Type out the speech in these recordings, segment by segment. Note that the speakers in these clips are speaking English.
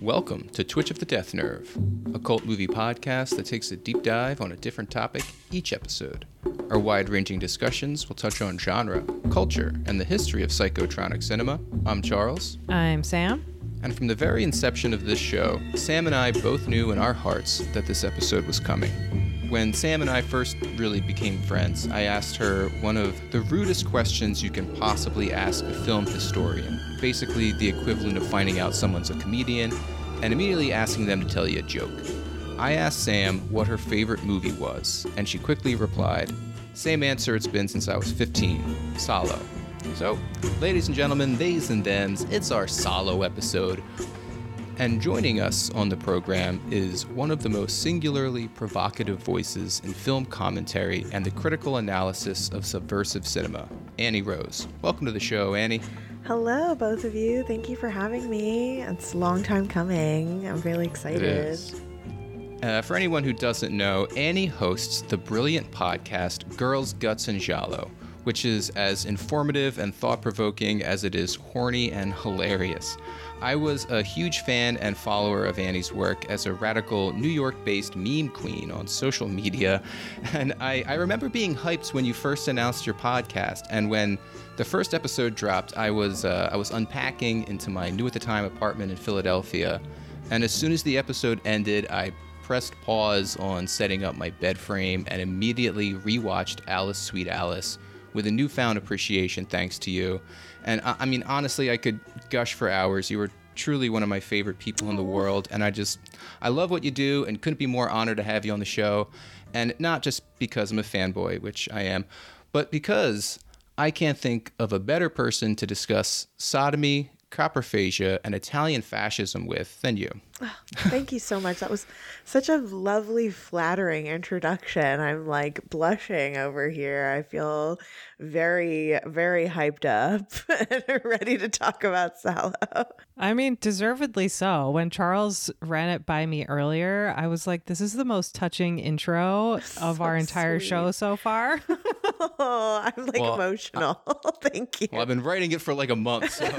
Welcome to Twitch of the Death Nerve, a cult movie podcast that takes a deep dive on a different topic each episode. Our wide-ranging discussions will touch on genre, culture, and the history of psychotronic cinema. I'm Charles. I'm Sam. And from the very inception of this show, Sam and I both knew in our hearts that this episode was coming. When Sam and I first really became friends, I asked her one of the rudest questions you can possibly ask a film historian. Basically the equivalent of finding out someone's a comedian and immediately asking them to tell you a joke. I asked Sam what her favorite movie was, and she quickly replied, "Same answer it's been since I was 15, Salo." So, ladies and gentlemen, theys and thems, it's our Salo episode. And joining us on the program is one of the most singularly provocative voices in film commentary and the critical analysis of subversive cinema, Annie Rose. Welcome to the show, Annie. Hello, both of you. Thank you for having me. It's a long time coming. I'm really excited. It is. For anyone who doesn't know, Annie hosts the brilliant podcast Girls, Guts, and Giallo, which is as informative and thought-provoking as it is horny and hilarious. I was a huge fan and follower of Annie's work as a radical New York-based meme queen on social media, and I remember being hyped when you first announced your podcast, and when the first episode dropped, I was unpacking into my new-at-the-time apartment in Philadelphia, and as soon as the episode ended, I pressed pause on setting up my bed frame and immediately rewatched Alice, Sweet Alice, with a newfound appreciation thanks to you. And I mean, honestly, I could gush for hours. You were truly one of my favorite people in the world, and I love what you do and couldn't be more honored to have you on the show. And not just because I'm a fanboy, which I am, but because I can't think of a better person to discuss sodomy, coprophagia, and Italian fascism with than you. Oh, thank you so much. That was such a lovely, flattering introduction. I'm like blushing over here. I feel very, very hyped up and ready to talk about Salo. I mean, deservedly so. When Charles ran it by me earlier, I was like, this is the most touching intro of our entire show so far. Oh, I'm like emotional. Thank you. Well, I've been writing it for like a month, so.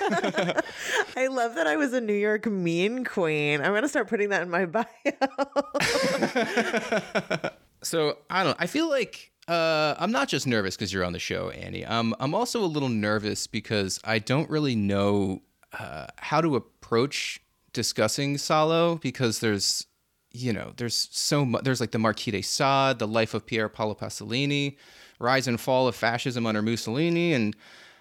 I love that I was a New York mean queen. I'm going to start putting that in my bio. So, I feel like I'm not just nervous because you're on the show, Annie. I'm also a little nervous because I don't really know how to approach discussing Salo, because there's so much. There's like the Marquis de Sade, the life of Pier Paolo Pasolini, rise and fall of fascism under Mussolini, and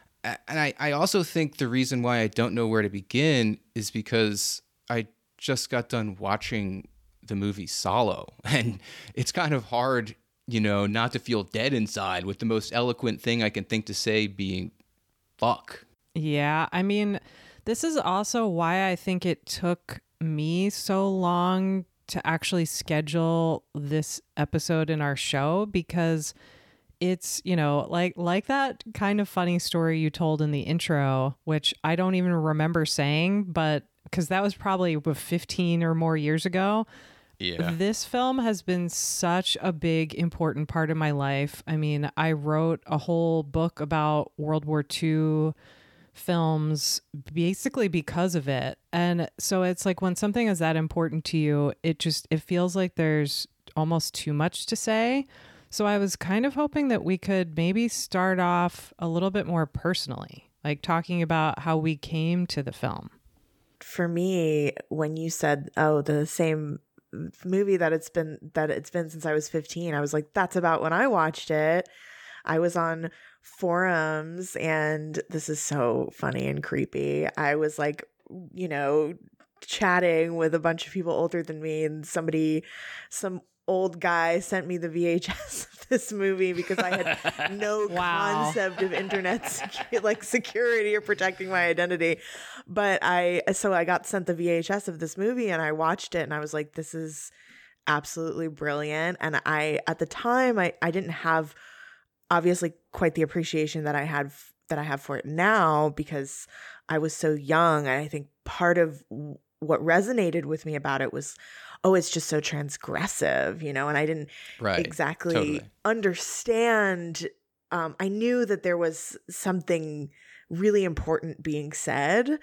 I also think the reason why I don't know where to begin is because I just got done watching the movie Salo, and it's kind of hard, not to feel dead inside, with the most eloquent thing I can think to say being fuck. Yeah, I mean, this is also why I think it took me so long to actually schedule this episode in our show, because it's, like that kind of funny story you told in the intro, which I don't even remember saying, but because that was probably 15 or more years ago. Yeah. This film has been such a big, important part of my life. I mean, I wrote a whole book about World War II films basically because of it. And so it's like when something is that important to you, it feels like there's almost too much to say. So I was kind of hoping that we could maybe start off a little bit more personally, like talking about how we came to the film. For me, when you said, the same movie that it's been since I was 15, I was like, that's about when I watched it. I was on forums, and this is so funny and creepy. I was like, chatting with a bunch of people older than me, and some old guy sent me the VHS of this movie because I had no concept of internet security or protecting my identity. But I got sent the VHS of this movie, and I watched it, and I was like, this is absolutely brilliant. And at the time, I didn't have obviously quite the appreciation that I have for it now, because I was so young. And I think part of what resonated with me about it was, it's just so transgressive, and I didn't exactly understand. I knew that there was something really important being said,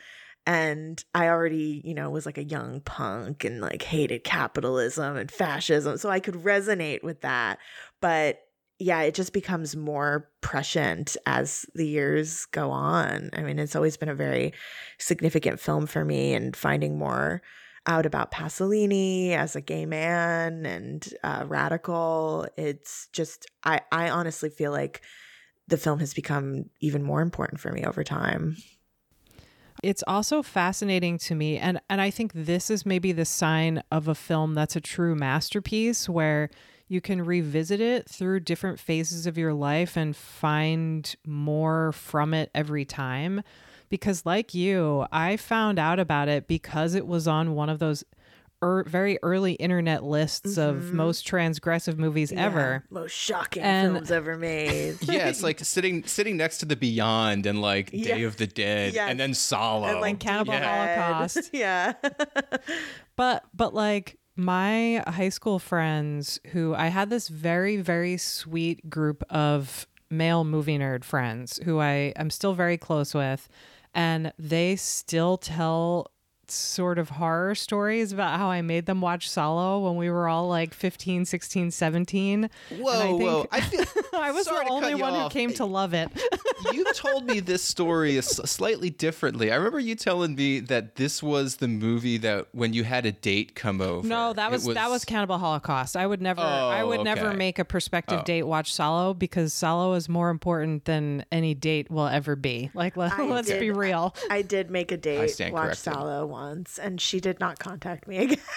And I already, was like a young punk and like hated capitalism and fascism. So I could resonate with that. But yeah, it just becomes more prescient as the years go on. I mean, it's always been a very significant film for me, and finding more out about Pasolini as a gay man and radical. It's just, I honestly feel like the film has become even more important for me over time. It's also fascinating to me, and I think this is maybe the sign of a film that's a true masterpiece, where you can revisit it through different phases of your life and find more from it every time. Because like you, I found out about it because it was on one of those very early internet lists of most transgressive movies ever. Most shocking films ever made. Yeah, it's like sitting next to The Beyond and like Day of the Dead and then Salo. And like Cannibal Holocaust. Yeah. But like my high school friends, who I had this very, very sweet group of male movie nerd friends who I'm still very close with, and they still tell sort of horror stories about how I made them watch Salo when we were all like 15, 16, 17. Whoa. I feel I was the only one who came to love it. You told me this story slightly differently. I remember you telling me that this was the movie that when you had a date come over. No, that was Cannibal Holocaust. I would never make a prospective date watch Salo, because Salo is more important than any date will ever be. Like let's be real. I did make a date watch Salo once, and she did not contact me again.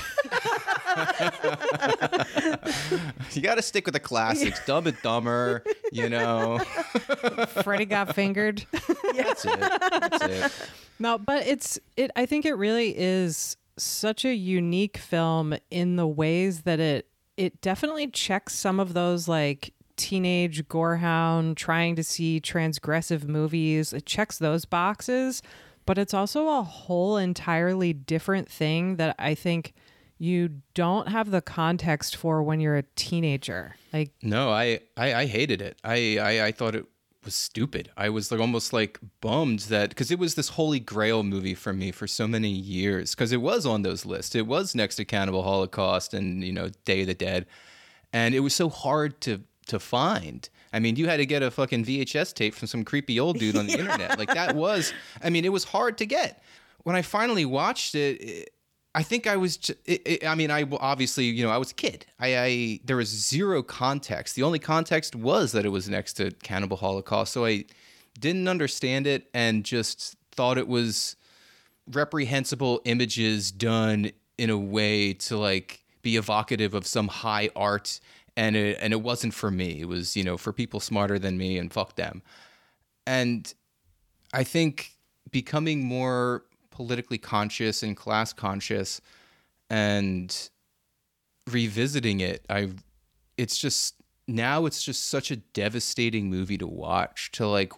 You got to stick with the classics. Dumb and Dumber, Freddy Got Fingered. That's it. No, but I think it really is such a unique film in the ways that it definitely checks some of those like teenage gorehound trying to see transgressive movies. It checks those boxes, but it's also a whole entirely different thing that I think you don't have the context for when you're a teenager. Like, no, I hated it. I thought it was stupid. I was like almost like bummed that, because it was this holy grail movie for me for so many years, because it was on those lists. It was next to Cannibal Holocaust and Day of the Dead, and it was so hard to find. I mean, you had to get a fucking VHS tape from some creepy old dude on the internet. Like that was, it was hard to get. When I finally watched it, I think I was, I obviously, I was a kid. There was zero context. The only context was that it was next to Cannibal Holocaust. So I didn't understand it and just thought it was reprehensible images done in a way to like be evocative of some high art. And it wasn't for me. It was, for people smarter than me, and fuck them. And I think becoming more politically conscious and class conscious and revisiting it, it's just such a devastating movie to watch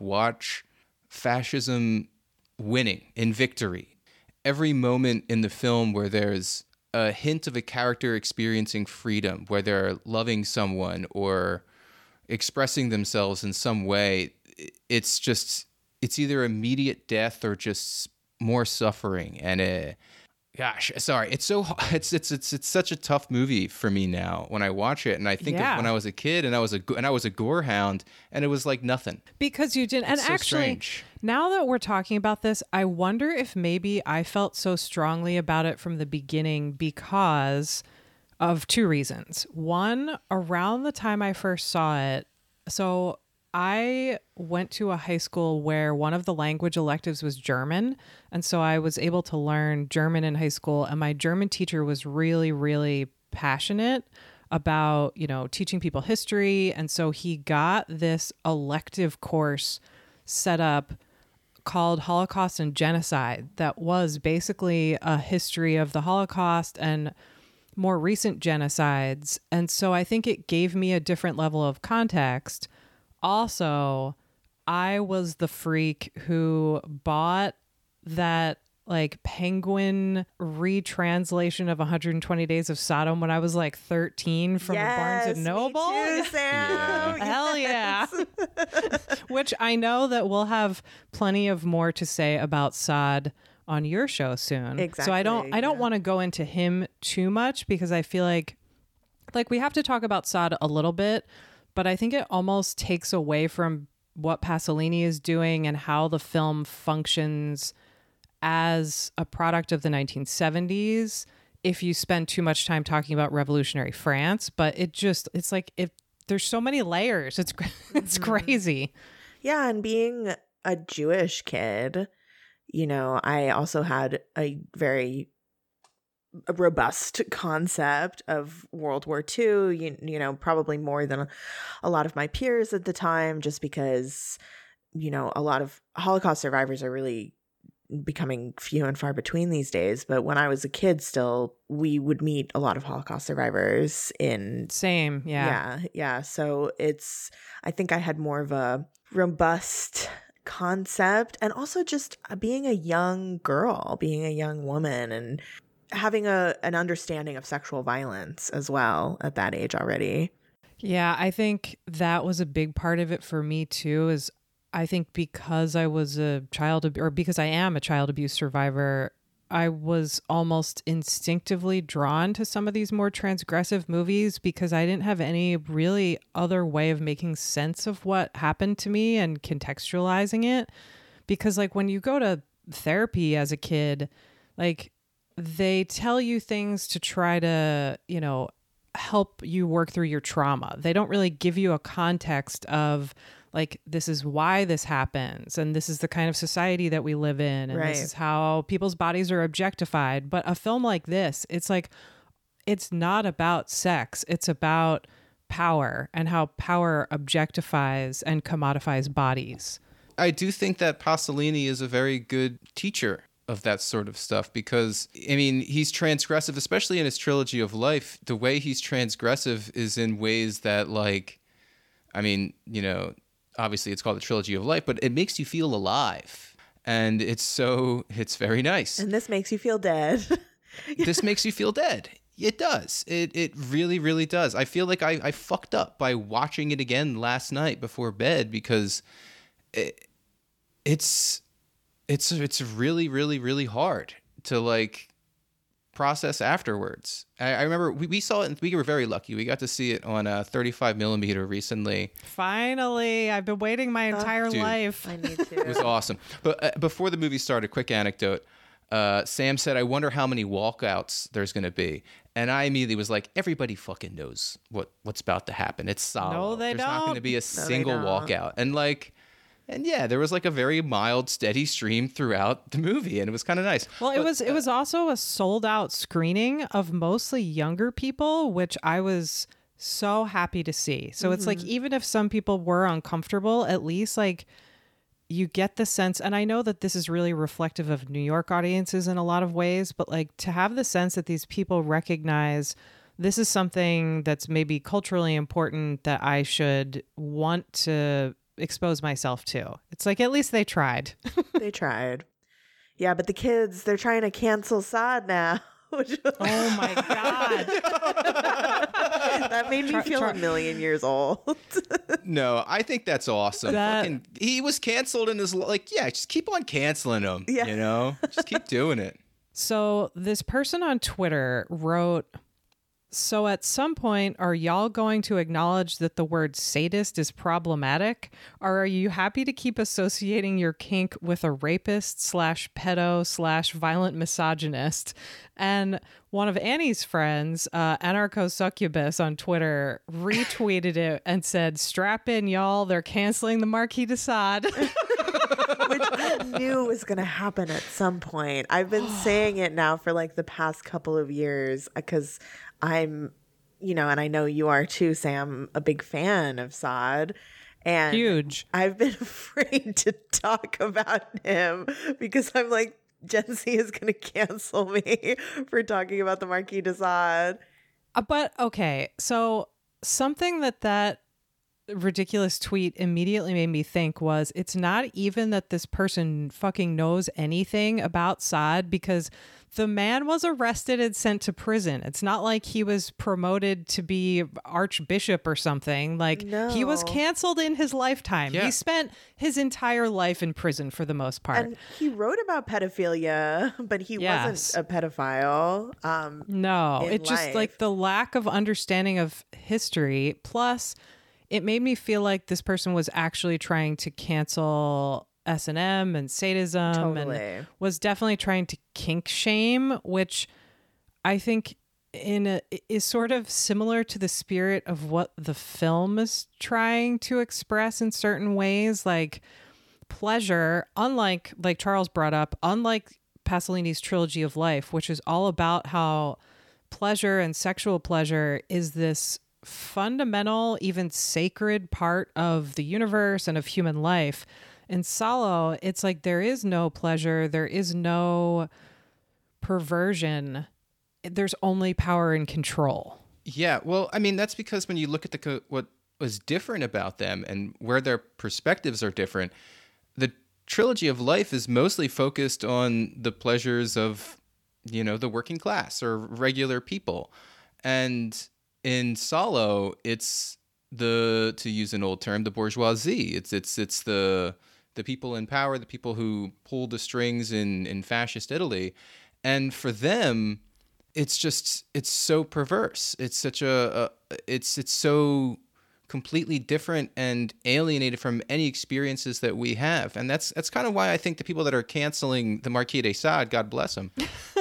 fascism winning in victory. Every moment in the film where there's a hint of a character experiencing freedom, where they're loving someone or expressing themselves in some way, it's either immediate death or just more suffering. And it's such a tough movie for me now when I watch it, and I think of when I was a kid and I was a gorehound, and it was like nothing because you didn't. And so actually, strange. Now that we're talking about this, I wonder if maybe I felt so strongly about it from the beginning because of two reasons. One, around the time I first saw it, so I went to a high school where one of the language electives was German. And so I was able to learn German in high school. And my German teacher was really, really passionate about, teaching people history. And so he got this elective course set up called Holocaust and Genocide that was basically a history of the Holocaust and more recent genocides. And so I think it gave me a different level of context. Also, I was the freak who bought that like Penguin retranslation of 120 Days of Sodom when I was like 13 from Barnes and Noble. Me too, Sam. Yeah. Hell yeah. Which I know that we'll have plenty of more to say about Sod on your show soon. Exactly. So I don't want to go into him too much because I feel like we have to talk about Saad a little bit, but I think it almost takes away from what Pasolini is doing and how the film functions as a product of the 1970s if you spend too much time talking about revolutionary France. But it's like there's so many layers. It's crazy. Yeah, and being a Jewish kid, I also had a very robust concept of World War II, probably more than a lot of my peers at the time, just because, a lot of Holocaust survivors are really becoming few and far between these days. But when I was a kid still, we would meet a lot of Holocaust survivors Same. Yeah. Yeah. So I think I had more of a robust concept, and also just being a young girl, being a young woman, and having an understanding of sexual violence as well at that age already. Yeah, I think that was a big part of it for me too, is I think because I was because I am a child abuse survivor, I was almost instinctively drawn to some of these more transgressive movies because I didn't have any really other way of making sense of what happened to me and contextualizing it. Because like when you go to therapy as a kid, like they tell you things to try to, help you work through your trauma. They don't really give you a context of like, this is why this happens, and this is the kind of society that we live in, and this is how people's bodies are objectified. But a film like this, it's like, it's not about sex. It's about power and how power objectifies and commodifies bodies. I do think that Pasolini is a very good teacher of that sort of stuff because, I mean, he's transgressive, especially in his trilogy of life. The way he's transgressive is in ways that, like, I mean, obviously it's called the trilogy of life, but it makes you feel alive. And it's very nice. And this makes you feel dead. This makes you feel dead. It does. It really, really does. I feel like I fucked up by watching it again last night before bed because it's really, really, really hard to like process afterwards. I remember we saw it and we were very lucky. We got to see it on a 35 millimeter recently. Finally, I've been waiting my entire life. I need to. It was awesome. But before the movie started, quick anecdote. Sam said, I wonder how many walkouts there's going to be. And I immediately was like, everybody fucking knows what's about to happen. It's solid. No, they There's don't. not going to be a single walkout. And yeah, there was like a very mild, steady stream throughout the movie, and it was kind of nice. Well, it was also a sold out screening of mostly younger people, which I was so happy to see. So it's like, even if some people were uncomfortable, at least like you get the sense, and I know that this is really reflective of New York audiences in a lot of ways, but like to have the sense that these people recognize this is something that's maybe culturally important that I should want to expose myself to. It's like, at least they tried. They tried. Yeah, but the kids, they're trying to cancel Saad now. Oh my God. That made me feel a million years old. No, I think that's awesome. He was canceled and is like, yeah, just keep on canceling him. Yeah. Just keep doing it. So this person on Twitter wrote, so at some point, are y'all going to acknowledge that the word sadist is problematic? Or are you happy to keep associating your kink with a rapist /pedo /violent misogynist? And one of Annie's friends, Anarcho Succubus on Twitter, retweeted it and said, strap in, y'all. They're canceling the Marquis de Sade. Which I knew was going to happen at some point. I've been saying it now for like the past couple of years because I'm, and I know you are too, Sam, a big fan of Saad. And huge. I've been afraid to talk about him because I'm like, Gen Z is going to cancel me for talking about the Marquis de Sade. But okay, so something that ridiculous tweet immediately made me think was, it's not even that this person fucking knows anything about Saad, because the man was arrested and sent to prison. It's not like he was promoted to be archbishop or something. Like, he was canceled in his lifetime. Yeah. He spent his entire life in prison for the most part. And he wrote about pedophilia, but he wasn't a pedophile. No, it just life. like the lack of understanding of history. Plus, it made me feel like this person was actually trying to cancel S&M and sadism and was definitely trying to kink shame, which I think is sort of similar to the spirit of what the film is trying to express in certain ways. Like pleasure, unlike, like Charles brought up, unlike Pasolini's Trilogy of Life, which is all about how pleasure and sexual pleasure is this fundamental, even sacred part of the universe and of human life. In Salo, it's like there is no pleasure, there is no perversion, there's only power and control. Yeah, well, I mean, that's because when you look at what was different about them and where their perspectives are different, the Trilogy of Life is mostly focused on the pleasures of, the working class or regular people. And in Salo, it's to use an old term, the bourgeoisie. It's the people in power, the people who pull the strings in fascist Italy. And for them, it's so perverse. It's such it's so completely different and alienated from any experiences that we have. And that's kind of why I think the people that are canceling the Marquis de Sade, God bless them,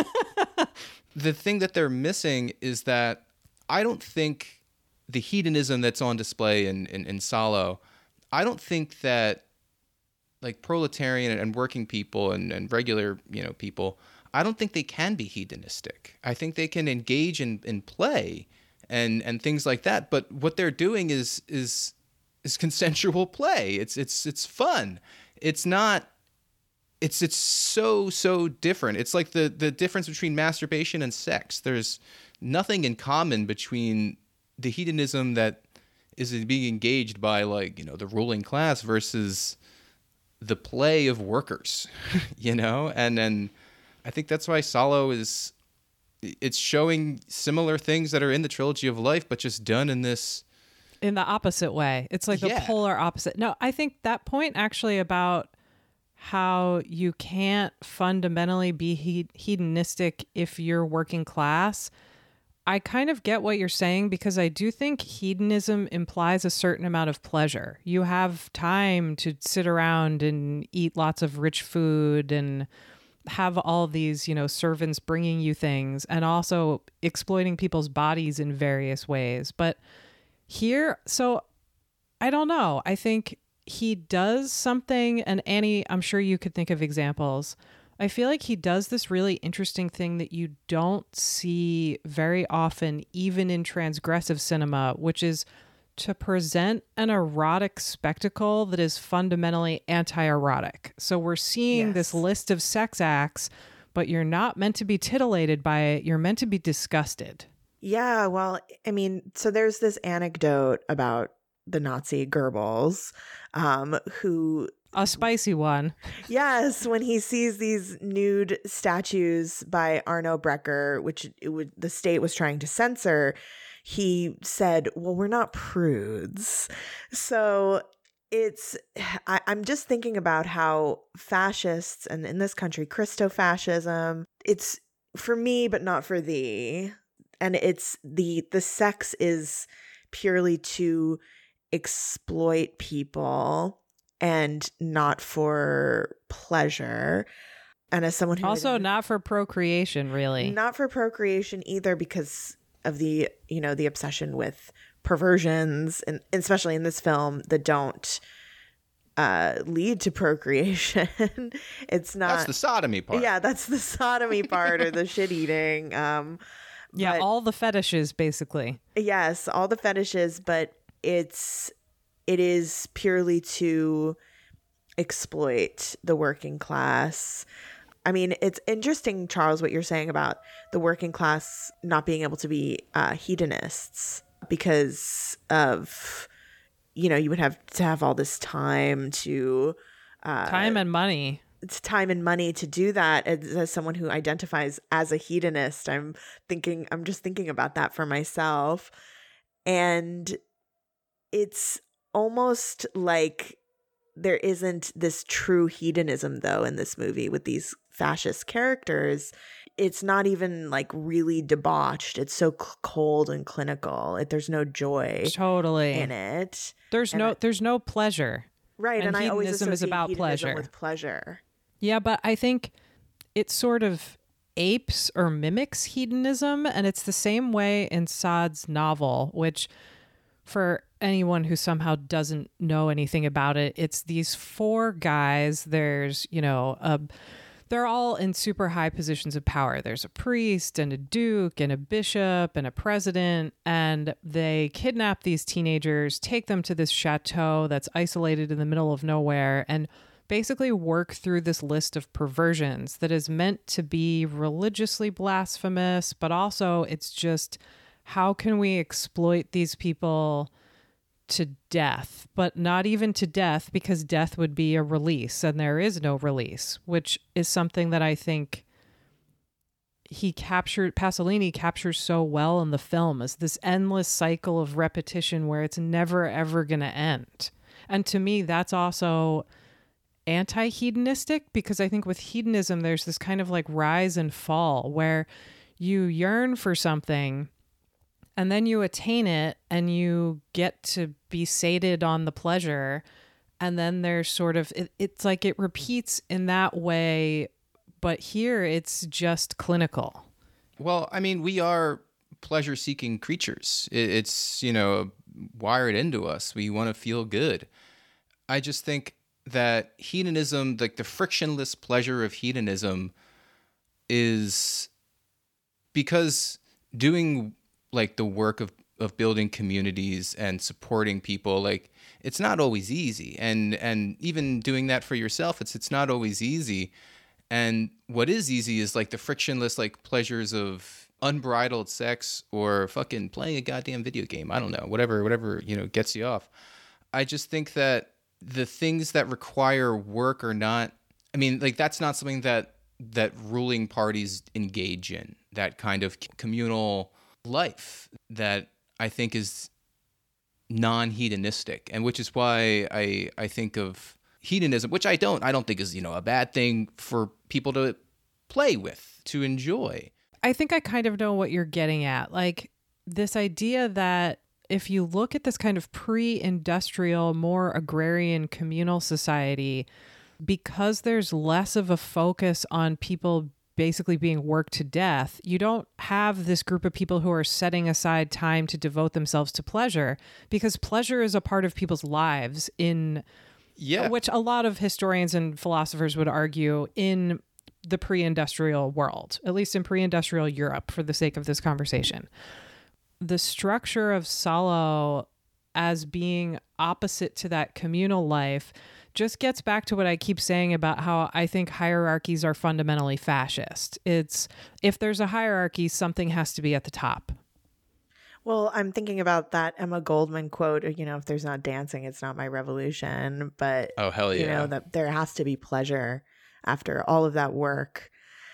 the thing that they're missing is that I don't think the hedonism that's on display in Salo, I don't think that like proletarian and working people and regular, people, I don't think they can be hedonistic. I think they can engage in play and things like that. But what they're doing is consensual play. It's fun. It's not. It's so different. It's like the difference between masturbation and sex. There's nothing in common between the hedonism that is being engaged by the ruling class versus the play of workers, and then I think that's why Salo it's showing similar things that are in the Trilogy of Life, but just done in the opposite way. It's like the polar opposite. No, I think that point actually about how you can't fundamentally be hedonistic if you're working class, I kind of get what you're saying, because I do think hedonism implies a certain amount of pleasure. You have time to sit around and eat lots of rich food and have all these, servants bringing you things, and also exploiting people's bodies in various ways. But here, so I don't know. I think he does something, and Annie, I'm sure you could think of examples. I feel like he does this really interesting thing that you don't see very often, even in transgressive cinema, which is to present an erotic spectacle that is fundamentally anti-erotic. So we're seeing this list of sex acts, but you're not meant to be titillated by it. You're meant to be disgusted. Yeah, well, I mean, so there's this anecdote about the Nazi Goebbels, who... A spicy one. Yes, when he sees these nude statues by Arno Breker, which the state was trying to censor, he said, well, we're not prudes. So I'm just thinking about how fascists, and in this country, Christofascism, it's for me, but not for thee. And it's the sex is purely to exploit people and not for pleasure. And as someone who also not for procreation, really. Not for procreation either, because of the obsession with perversions, and especially in this film, that don't lead to procreation. It's not. That's the sodomy part. Yeah, that's the sodomy part, or the shit eating. Yeah, all the fetishes, basically. Yes, all the fetishes, but it is purely to exploit the working class. I mean, it's interesting, Charles, what you're saying about the working class not being able to be hedonists because of, you would have to have all this time to time and money. It's time and money to do that. As someone who identifies as a hedonist, I'm just thinking about that for myself. And it's almost like there isn't this true hedonism, though, in this movie with these fascist characters. It's not even like really debauched. It's so cold and clinical. There's no joy in it. There's no pleasure. Right. And I always associate is about hedonism pleasure. with pleasure. Yeah, but I think it sort of apes or mimics hedonism. And it's the same way in Saad's novel, which for anyone who somehow doesn't know anything about it, it's these 4 guys. There's, they're all in super high positions of power. There's a priest and a duke and a bishop and a president, and they kidnap these teenagers, take them to this chateau that's isolated in the middle of nowhere, and basically work through this list of perversions that is meant to be religiously blasphemous, but also it's just, how can we exploit these people to death, but not even to death, because death would be a release, and there is no release, which is something that I think Pasolini captures so well in the film, is this endless cycle of repetition where it's never ever going to end. And to me, that's also anti-hedonistic, because I think with hedonism, there's this kind of like rise and fall where you yearn for something and then you attain it and you get to be sated on the pleasure. And then there's sort of, it's like it repeats in that way, but here it's just clinical. Well, I mean, we are pleasure-seeking creatures. It's, wired into us. We want to feel good. I just think that hedonism, like the frictionless pleasure of hedonism, is because doing like the work of building communities and supporting people, like it's not always easy. And even doing that for yourself, it's not always easy. And what is easy is like the frictionless like pleasures of unbridled sex or fucking playing a goddamn video game. I don't know, whatever, gets you off. I just think that the things that require work are not, I mean, like that's not something that ruling parties engage in, that kind of communal life that I think is non-hedonistic, and which is why I think of hedonism, which I don't think is, a bad thing for people to play with, to enjoy. I think I kind of know what you're getting at. Like this idea that if you look at this kind of pre-industrial, more agrarian communal society, because there's less of a focus on people basically being worked to death, you don't have this group of people who are setting aside time to devote themselves to pleasure, because pleasure is a part of people's lives which a lot of historians and philosophers would argue in the pre-industrial world, at least in pre-industrial Europe, for the sake of this conversation. The structure of Salo as being opposite to that communal life just gets back to what I keep saying about how I think hierarchies are fundamentally fascist. It's, if there's a hierarchy, something has to be at the top. Well, I'm thinking about that Emma Goldman quote, if there's not dancing, it's not my revolution. But, oh, hell yeah. That there has to be pleasure after all of that work.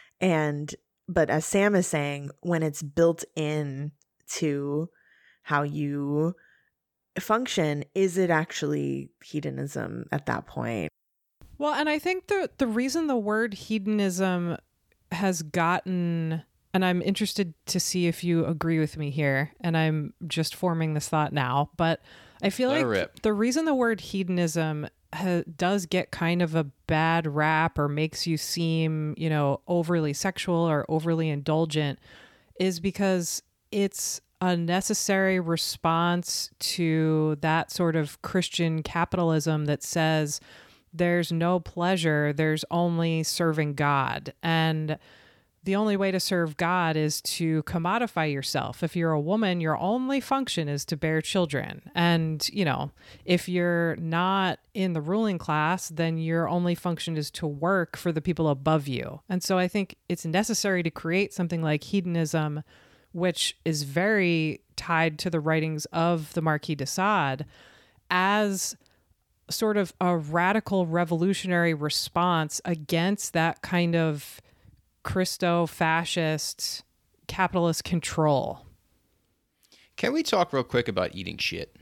But as Sam is saying, when it's built in to how you function, is it actually hedonism at that point? Well, and I think the reason the word hedonism has gotten, and I'm interested to see if you agree with me here, and I'm just forming this thought now, but I feel like the reason the word hedonism does get kind of a bad rap or makes you seem, overly sexual or overly indulgent is because it's a necessary response to that sort of Christian capitalism that says there's no pleasure, there's only serving God. And the only way to serve God is to commodify yourself. If you're a woman, your only function is to bear children. And, if you're not in the ruling class, then your only function is to work for the people above you. And so I think it's necessary to create something like hedonism, which is very tied to the writings of the Marquis de Sade. as sort of a radical revolutionary response against that kind of Christo-fascist capitalist control. Can we talk real quick about eating shit?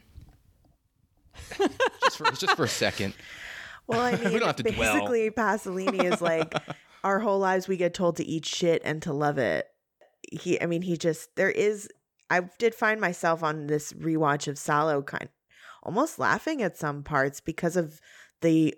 just for a second. Well, I mean, we don't have to basically, Pasolini is like, our whole lives we get told to eat shit and to love it. I did find myself on this rewatch of Salo almost laughing at some parts because of the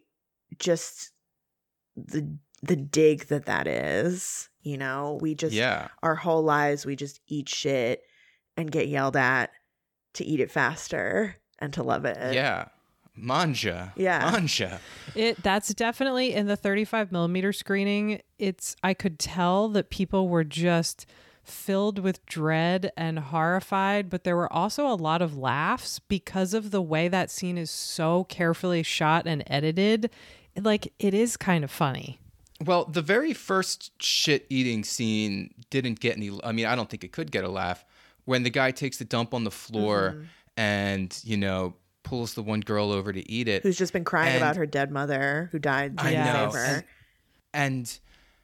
dig that is, you know, we just, our whole lives, we just eat shit and get yelled at to eat it faster and to love it. Yeah. Manja. Yeah. Manja. That's definitely in the 35 millimeter screening. I could tell that people were just filled with dread and horrified, but there were also a lot of laughs because of the way that scene is so carefully shot and edited. Like, it is kind of funny. Well, the very first shit eating scene didn't get any, I mean, I don't think it could get a laugh. When the guy takes the dump on the floor and, you know, pulls the one girl over to eat it. Who's just been crying about her dead mother who died. I know. And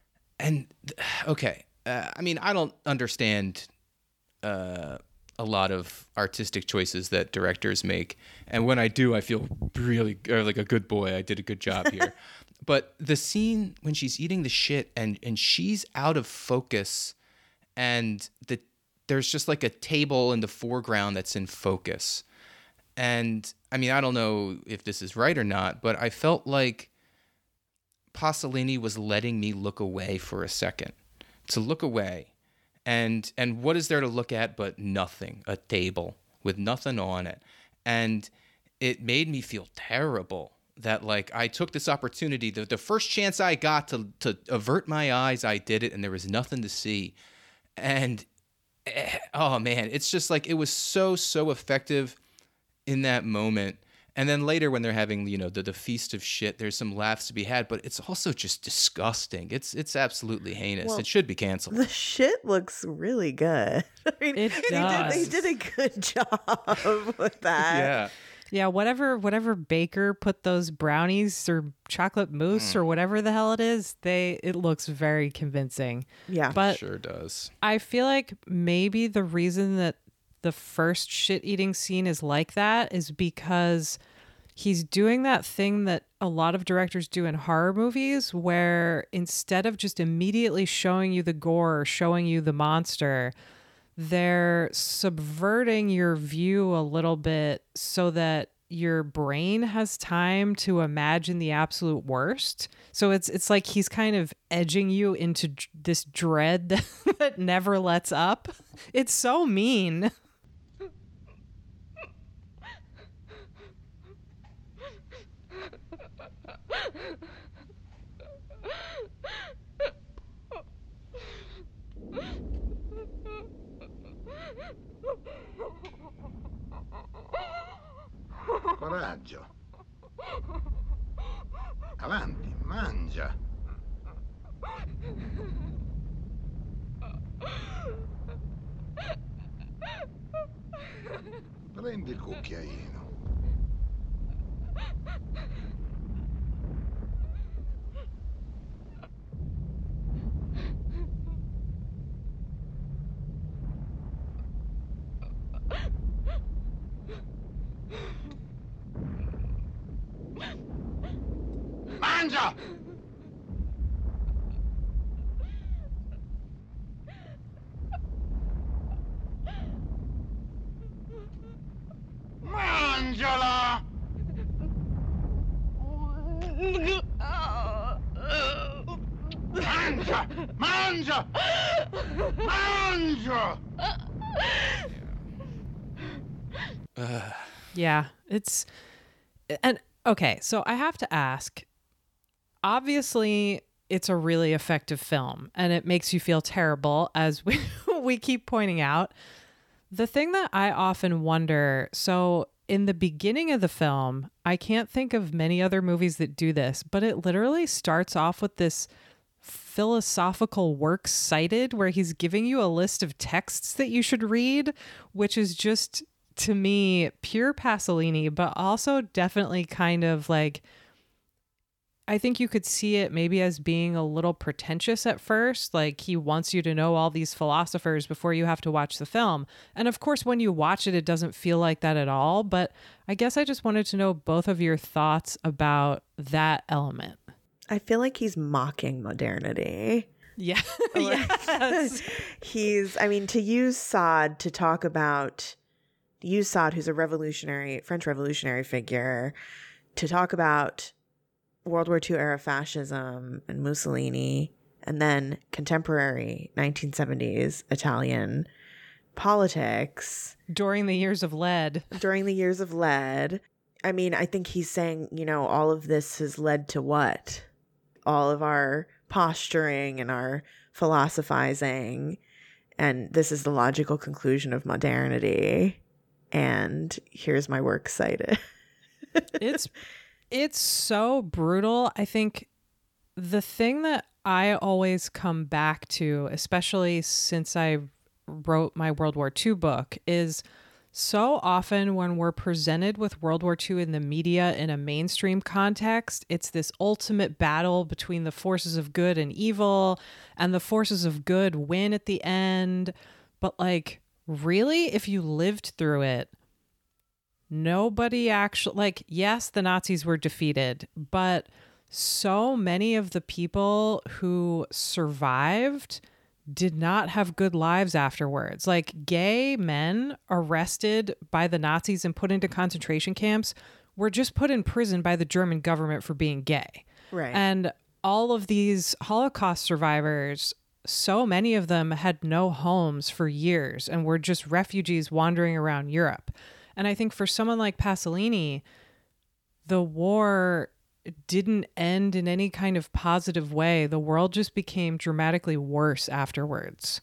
okay. I mean, I don't understand a lot of artistic choices that directors make. And when I do, I feel really like a good boy. I did a good job here. But the scene when she's eating the shit and she's out of focus and there's just like a table in the foreground that's in focus. And I mean, I don't know if this is right or not, but I felt like Pasolini was letting me look away for a second. To look away. And what is there to look at but nothing, a table with nothing on it. And it made me feel terrible that, like, I took this opportunity, the first chance I got to avert my eyes, I did it, and there was nothing to see. And oh man, it's just like, it was so effective in that moment. And then later when they're having, you know, the feast of shit, there's some laughs to be had, but it's also just disgusting. It's absolutely heinous. Well, it should be canceled. The shit looks really good. I mean, it does. They did a good job with that. Yeah, whatever baker put those brownies or chocolate mousse or whatever the hell it is, it looks very convincing. Yeah, but it sure does. I feel like maybe the reason that the first shit eating scene is like that is because he's doing that thing that a lot of directors do in horror movies, where instead of just immediately showing you the gore or showing you the monster, they're subverting your view a little bit so that your brain has time to imagine the absolute worst. So it's like he's kind of edging you into this dread that never lets up. It's so mean. Coraggio. Avanti, mangia. Prendi il cucchiaino. Mangia! Mangiala! Mangia! Mangia! Mangia! Yeah, okay, so I have to ask, obviously it's a really effective film and it makes you feel terrible, as we keep pointing out. The thing that I often wonder, so in the beginning of the film, I can't think of many other movies that do this, but it literally starts off with this philosophical works cited where he's giving you a list of texts that you should read, which is just to me, pure Pasolini, but also definitely kind of like, I think you could see it maybe as being a little pretentious at first. Like he wants you to know all these philosophers before you have to watch the film. And of course, when you watch it, it doesn't feel like that at all. But I guess I just wanted to know both of your thoughts about that element. I feel like he's mocking modernity. Yeah. Yes. To use Sade to talk about, Sade, who's a French revolutionary figure, to talk about World War II era fascism and Mussolini, and then contemporary 1970s Italian politics. During the years of lead. I think he's saying, all of this has led to what? All of our posturing and our philosophizing, and this is the logical conclusion of modernity, and here's my works cited. It's so brutal. I think the thing that I always come back to, especially since I wrote my World War II book, is so often when we're presented with World War II in the media in a mainstream context, it's this ultimate battle between the forces of good and evil, and the forces of good win at the end. But like, really, if you lived through it, nobody actually, like, yes, the Nazis were defeated, but so many of the people who survived did not have good lives afterwards. Like gay men arrested by the Nazis and put into concentration camps were just put in prison by the German government for being gay. Right. And all of these Holocaust survivors, so many of them had no homes for years and were just refugees wandering around Europe. And I think for someone like Pasolini, the war didn't end in any kind of positive way. The world just became dramatically worse afterwards,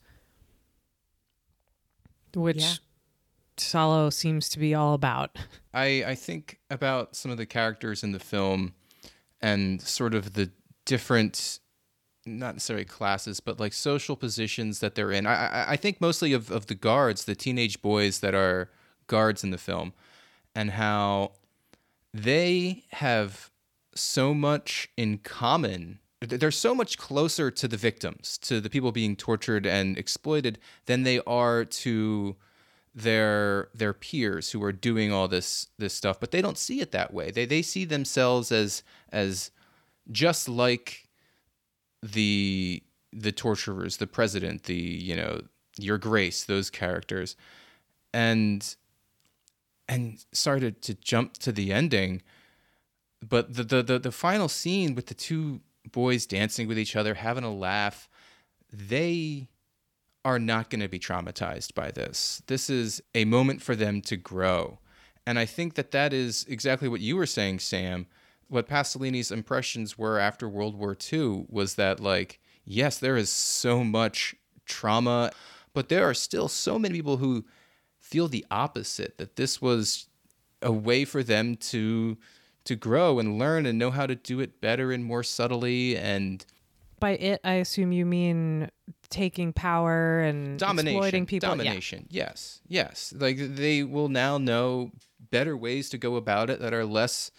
which Salo seems to be all about. I think about some of the characters in the film and sort of the different, not necessarily classes, but like social positions that they're in. I think mostly of the guards, the teenage boys that are guards in the film, and how they have so much in common. They're so much closer to the victims, to the people being tortured and exploited, than they are to their peers who are doing all this stuff. But they don't see it that way. They see themselves as just like the torturers, the president, Your Grace, those characters. And started to jump to the ending. But the final scene with the two boys dancing with each other, having a laugh, they are not going to be traumatized by this. This is a moment for them to grow. And I think that is exactly what you were saying, Sam. What Pasolini's impressions were after World War II was that, like, yes, there is so much trauma, but there are still so many people who feel the opposite, that this was a way for them to grow and learn and know how to do it better and more subtly. And by it, I assume you mean taking power and exploiting people. Domination. Yeah. Yes. Like they will now know better ways to go about it that are less,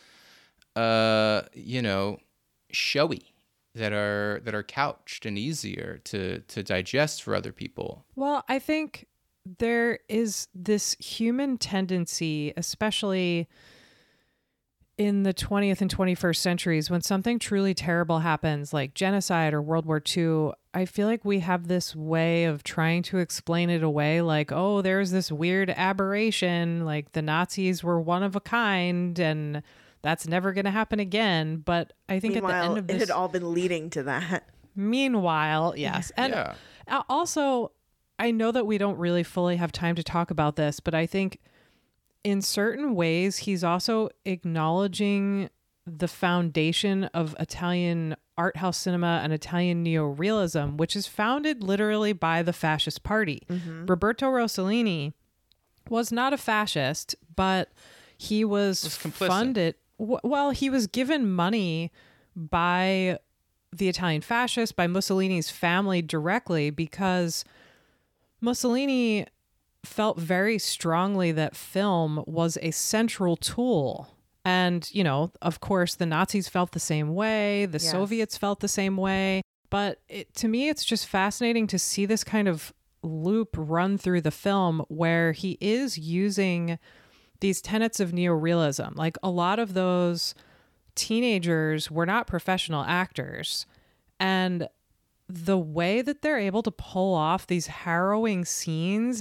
showy, that are couched and easier to digest for other people. Well, I think there is this human tendency, especially in the 20th and 21st centuries, when something truly terrible happens, like genocide or World War II, I feel like we have this way of trying to explain it away, like, oh, there's this weird aberration, like the Nazis were one of a kind, and that's never going to happen again. But I think at the end of this, it had all been leading to that. Meanwhile, yes. And also, I know that we don't really fully have time to talk about this, but I think in certain ways, he's also acknowledging the foundation of Italian art house cinema and Italian neorealism, which is founded literally by the fascist party. Mm-hmm. Roberto Rossellini was not a fascist, but he was funded. Well, he was given money by the Italian fascists, by Mussolini's family directly, because Mussolini felt very strongly that film was a central tool. And, you know, of course, the Nazis felt the same way. The Soviets felt the same way. But to me, it's just fascinating to see this kind of loop run through the film where he is using these tenets of neorealism. Like, a lot of those teenagers were not professional actors. And the way that they're able to pull off these harrowing scenes,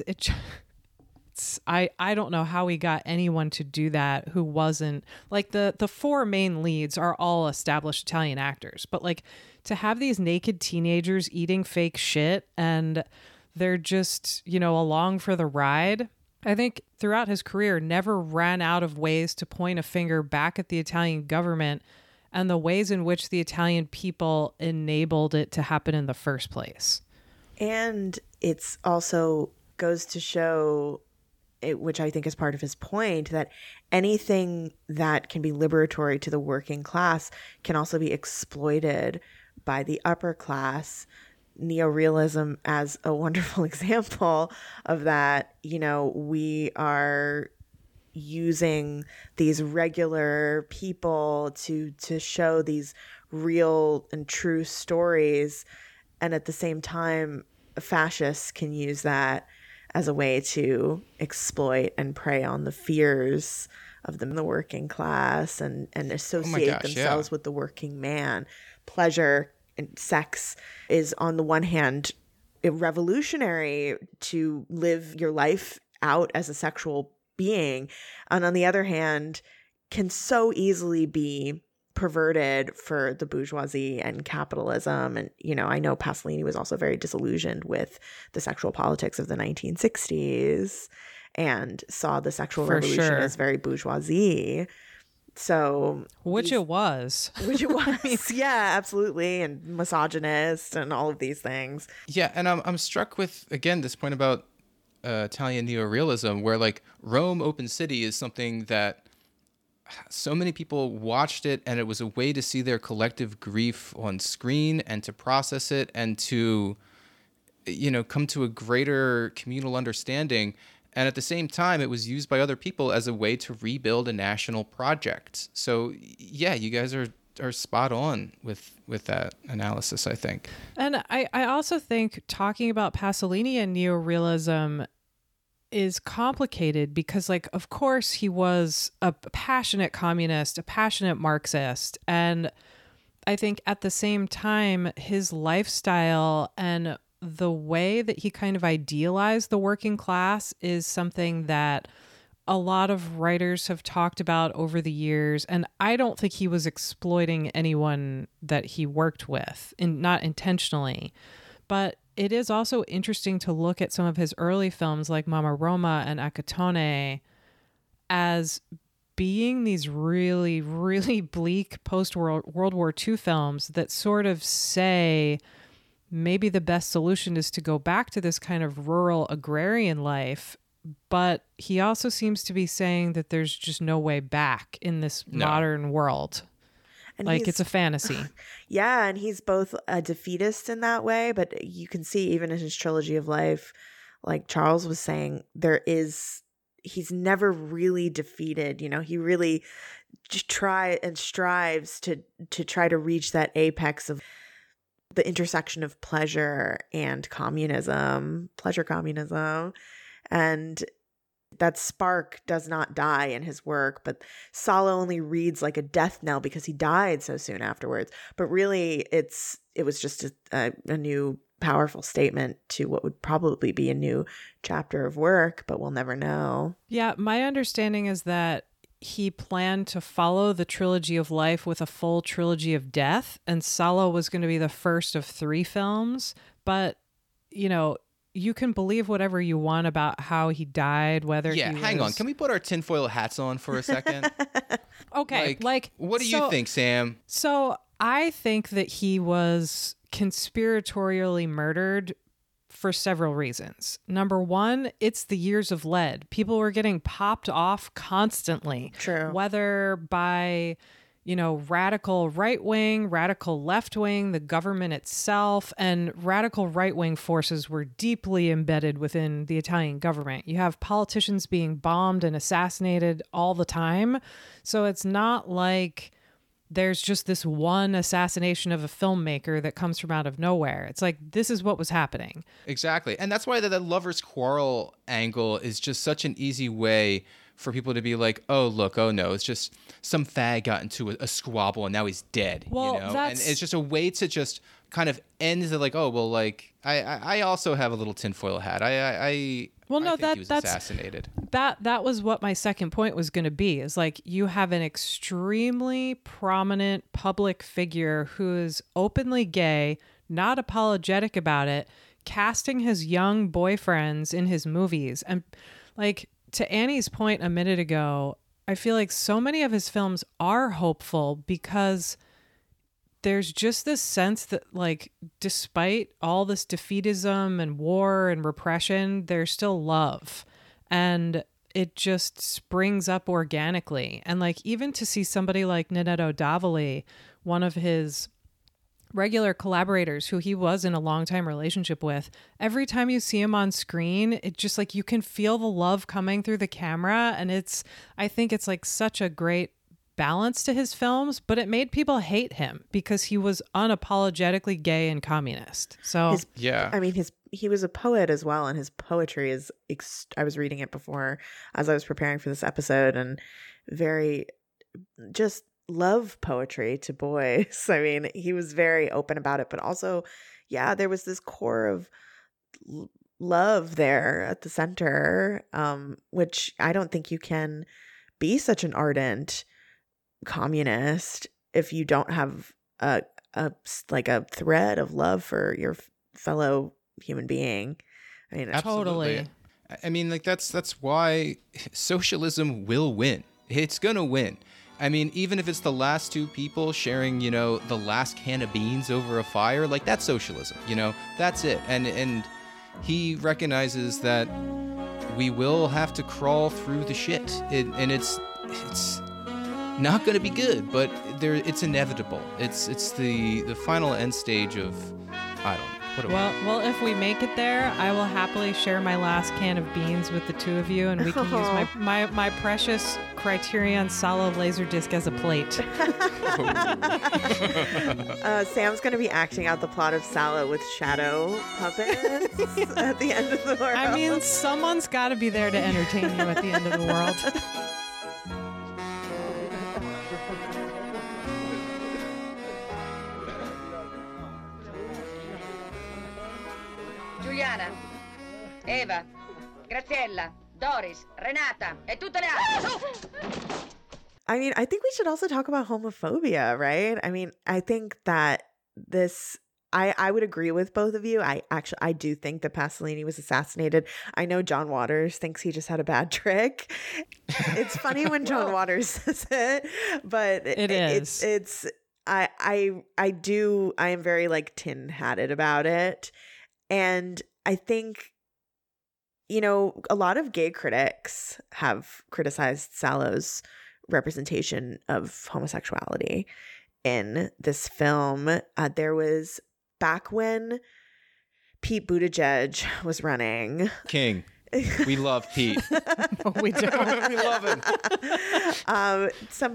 I don't know how he got anyone to do that who wasn't, like, the four main leads are all established Italian actors, but like to have these naked teenagers eating fake shit and they're just, you know, along for the ride. I think throughout his career never ran out of ways to point a finger back at the Italian government and the ways in which the Italian people enabled it to happen in the first place. And it's also goes to show, which I think is part of his point, that anything that can be liberatory to the working class can also be exploited by the upper class. Neorealism as a wonderful example of that. You know, we are using these regular people to show these real and true stories, and at the same time fascists can use that as a way to exploit and prey on the fears of the working class and associate themselves with the working man. Pleasure and sex is, on the one hand, revolutionary to live your life out as a sexual being, and on the other hand, can so easily be perverted for the bourgeoisie and capitalism. And, you know, I know Pasolini was also very disillusioned with the sexual politics of the 1960s and saw the sexual revolution as very bourgeoisie. So, which it was, yeah, absolutely, and misogynist and all of these things. Yeah, and I'm struck with, again, this point about Italian neorealism, where like Rome Open City is something that so many people watched it, and it was a way to see their collective grief on screen and to process it and to, you know, come to a greater communal understanding. And at the same time, it was used by other people as a way to rebuild a national project. So, yeah, you guys are spot on with that analysis, I think. And I also think talking about Pasolini and neorealism is complicated because, like, of course, he was a passionate communist, a passionate Marxist. And I think at the same time, his lifestyle and the way that he kind of idealized the working class is something that a lot of writers have talked about over the years. And I don't think he was exploiting anyone that he worked with, not intentionally. But it is also interesting to look at some of his early films like Mama Roma and Acatone as being these really, really bleak post-World War II films that sort of say maybe the best solution is to go back to this kind of rural agrarian life. But he also seems to be saying that there's just no way back in this modern world. And like, it's a fantasy. Yeah, and he's both a defeatist in that way, but you can see even in his trilogy of life, like Charles was saying, he's never really defeated. You know, he really strives to try to reach that apex of the intersection of pleasure communism, and that spark does not die in his work. But Sala only reads like a death knell because he died so soon afterwards. But really, it was just a new powerful statement to what would probably be a new chapter of work, but we'll never know. Yeah, my understanding is that he planned to follow the trilogy of life with a full trilogy of death, and Sala was going to be the first of 3 films. But, you know, you can believe whatever you want about how he died, whether hang on. Can we put our tinfoil hats on for a second? Okay. Like, what do you think, Sam? So I think that he was conspiratorially murdered for several reasons. Number one, it's the years of lead. People were getting popped off constantly. True. Whether by, radical right wing, radical left wing, the government itself, and radical right wing forces were deeply embedded within the Italian government. You have politicians being bombed and assassinated all the time. So it's not like there's just this one assassination of a filmmaker that comes from out of nowhere. It's like, this is what was happening. Exactly. And that's why the lovers quarrel angle is just such an easy way for people to be like, oh, look, oh, no, it's just some fag got into a squabble and now he's dead. Well, And it's just a way to just kind of end the like, oh, well, like, I also have a little tinfoil hat. I think he was assassinated. That was what my second point was going to be, is like, you have an extremely prominent public figure who is openly gay, not apologetic about it, casting his young boyfriends in his movies. And like, to Annie's point a minute ago, I feel like so many of his films are hopeful because there's just this sense that, like, despite all this defeatism and war and repression, there's still love. And it just springs up organically. And like, even to see somebody like Nenetto Davoli, one of his regular collaborators who he was in a long-time relationship with, every time you see him on screen, it just like, you can feel the love coming through the camera. And I think it's like such a great balance to his films, but it made people hate him because he was unapologetically gay and communist. So he was a poet as well, and his poetry is I was reading it before as I was preparing for this episode, and very just love poetry to boys. I mean, he was very open about it, but also, yeah, there was this core of love there at the center, which I don't think you can be such an ardent communist if you don't have a thread of love for your fellow human being. I mean, totally. I mean, like, that's why socialism will win. It's gonna win. I mean, even if it's the last two people sharing, the last can of beans over a fire, like, that's socialism, that's it. And he recognizes that we will have to crawl through the shit, and it's not going to be good, but it's inevitable. It's the final end stage of, I don't know. Well, if we make it there, I will happily share my last can of beans with the two of you, and we can use my precious Criterion Salo Laserdisc as a plate. Sam's going to be acting out the plot of Salo with shadow puppets at the end of the world. I mean, someone's got to be there to entertain you at the end of the world. Giuliana, Eva, Graziella, Doris, Renata, e tutte le altre. I mean, I think we should also talk about homophobia, right? I mean, I think that I would agree with both of you. I do think that Pasolini was assassinated. I know John Waters thinks he just had a bad trick. It's funny when John Waters says it, but it is. I am very like tin-hatted about it. And I think, a lot of gay critics have criticized Salo's representation of homosexuality in this film. There was back when Pete Buttigieg was running. King. We love Pete. We do. We love him.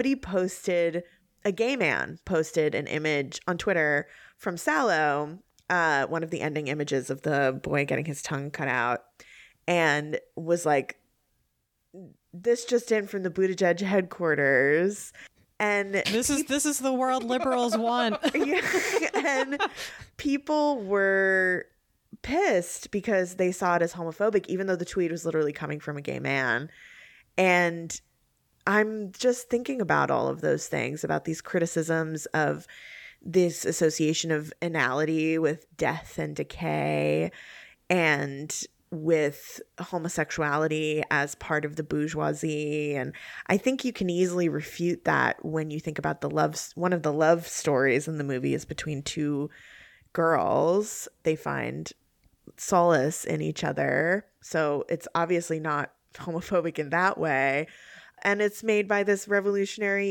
A gay man posted an image on Twitter from Salo, one of the ending images of the boy getting his tongue cut out, and was like, this just in from the Buttigieg headquarters. And this is the world liberals want. Yeah, and people were pissed because they saw it as homophobic, even though the tweet was literally coming from a gay man. And I'm just thinking about all of those things, about these criticisms of this association of anality with death and decay, and with homosexuality as part of the bourgeoisie. And I think you can easily refute that when you think about one of the love stories in the movie is between two girls. They find solace in each other. So it's obviously not homophobic in that way. And it's made by this revolutionary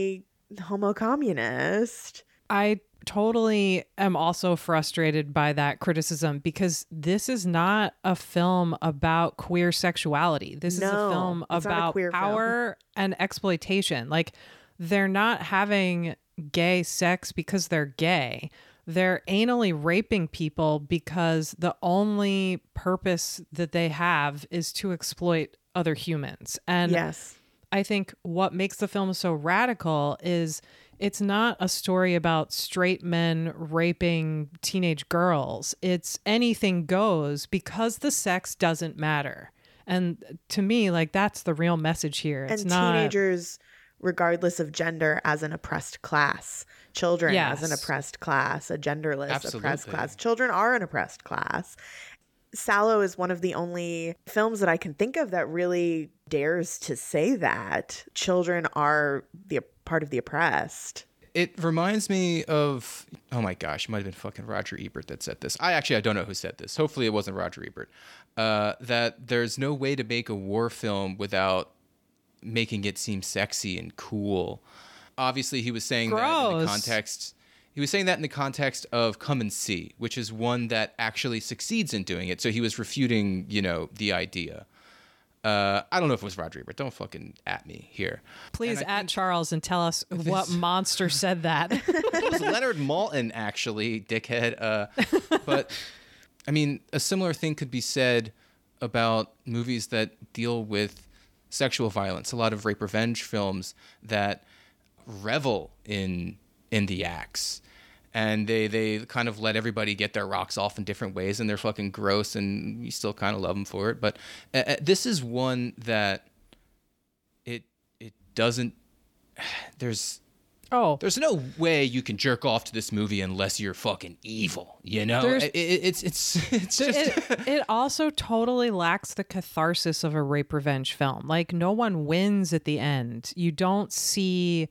homo communist. I totally am also frustrated by that criticism because this is not a film about queer sexuality. This is a film it's not a about queer power and exploitation. Like, they're not having gay sex because they're gay. They're anally raping people because the only purpose that they have is to exploit other humans. And Yes. I think what makes the film so radical is it's not a story about straight men raping teenage girls. It's anything goes because the sex doesn't matter. And to me, like, that's the real message here. It's And not teenagers, regardless of gender, as an oppressed class. Children as an Yes. oppressed class, a genderless oppressed Absolutely. class. Children are an oppressed class. Sallow is one of the only films that I can think of that really dares to say that children are the part of the oppressed. It reminds me of, oh my gosh, it might have been fucking Roger Ebert that said this. I don't know who said this. Hopefully it wasn't Roger Ebert. That there's no way to make a war film without making it seem sexy and cool. Obviously, he was saying that in the Gross. context. He was saying that in the context of Come and See, which is one that actually succeeds in doing it. So he was refuting, the idea. I don't know if it was Roger Ebert. Don't fucking at me here. Please And I at think Charles and tell us what monster said that. it was Leonard Maltin, actually, dickhead. But, I mean, a similar thing could be said about movies that deal with sexual violence. A lot of rape revenge films that revel in the acts. And they kind of let everybody get their rocks off in different ways, and they're fucking gross, and you still kind of love them for it. But this is one that it doesn't. There's no way you can jerk off to this movie unless you're fucking evil. There's- It's just it also totally lacks the catharsis of a rape revenge film. Like, no one wins at the end. You don't see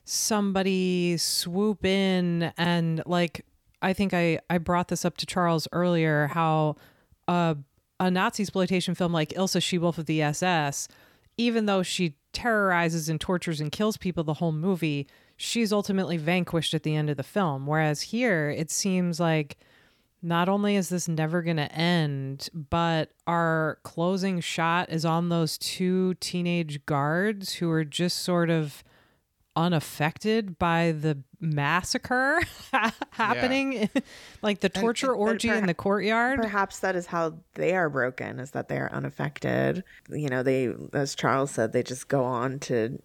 somebody swoop in and, like, I think I brought this up to Charles earlier, how a Nazi exploitation film like Ilse, She-Wolf of the SS, even though she terrorizes and tortures and kills people the whole movie, she's ultimately vanquished at the end of the film. Whereas here, it seems like not only is this never going to end, but our closing shot is on those two teenage guards who are just sort of unaffected by the massacre happening, like the torture orgy in the courtyard. Perhaps that is how they are broken, is that they are unaffected. They, as Charles said, they just go on to,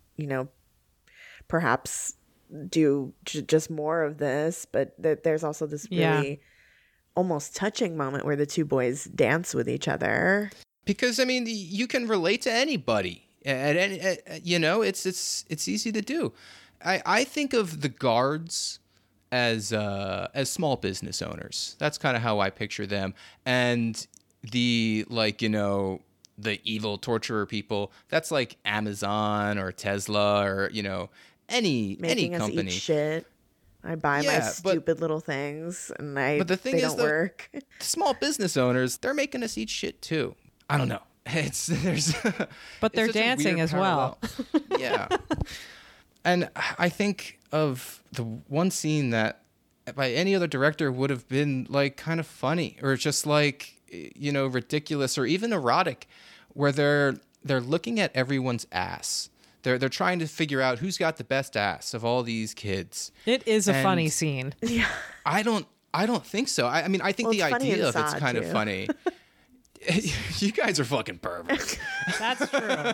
perhaps do just more of this. But there's also this really almost touching moment where the two boys dance with each other. because I mean you can relate to anybody. It's easy to do. I think of the guards as small business owners. That's kind of how I picture them. And the the evil torturer people, that's like Amazon or Tesla or any Making us company. eat shit. I buy my stupid little things, and but the thing they is, don't work. Small business owners, they're making us eat shit too. I don't know. But they're dancing as well. Yeah. And I think of the one scene that by any other director would have been like kind of funny or just like, ridiculous or even erotic, where they're looking at everyone's ass. They're trying to figure out who's got the best ass of all these kids. It is a funny scene. Yeah. I don't think so. I mean, I think the idea of it's kind of funny. You guys are fucking perverts. That's true.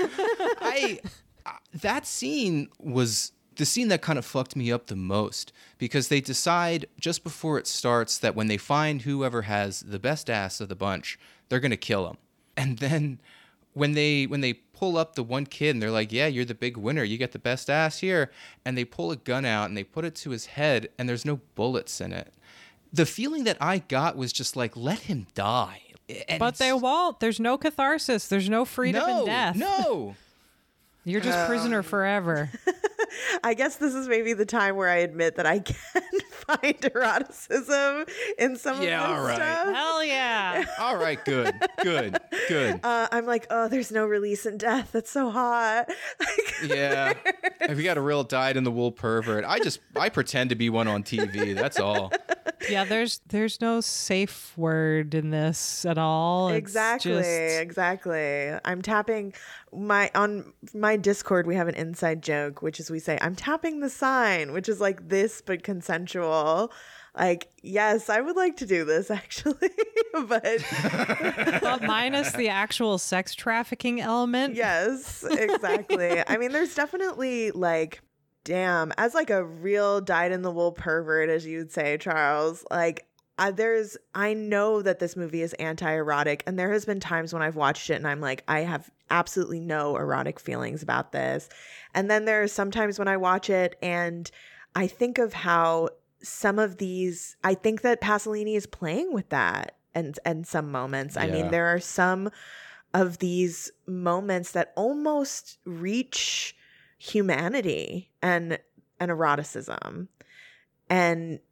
That scene was the scene that kind of fucked me up the most, because they decide just before it starts that when they find whoever has the best ass of the bunch, they're going to kill him. And then when they pull up the one kid and they're like, yeah, you're the big winner, you get the best ass here, and they pull a gun out and they put it to his head and there's no bullets in it. The feeling that I got was just like, let him die. And But they won't. There's no catharsis. There's no freedom in death. No. You're just prisoner forever. I guess this is maybe the time where I admit that I can find eroticism in some of this all right. stuff. Hell yeah. All right, good. I'm like, oh, there's no release in death. That's so hot. Yeah. If you got a real dyed-in-the-wool pervert, I pretend to be one on TV. That's all. Yeah, there's no safe word in this at all. It's Exactly. I'm tapping on my Discord. We have an inside joke, which is we say, I'm tapping the sign, which is like this, but consensual. Like, yes, I would like to do this actually, but minus the actual sex trafficking element. Yes, exactly. I mean, there's definitely like, damn, as like a real dyed-in-the-wool pervert, as you would say, Charles, like I know that this movie is anti-erotic, and there has been times when I've watched it and I'm like, I have absolutely no erotic feelings about this. And then there are some times when I watch it and I think of how some of these, I think that Pasolini is playing with that and some moments. I mean, there are some of these moments that almost reach humanity and eroticism, and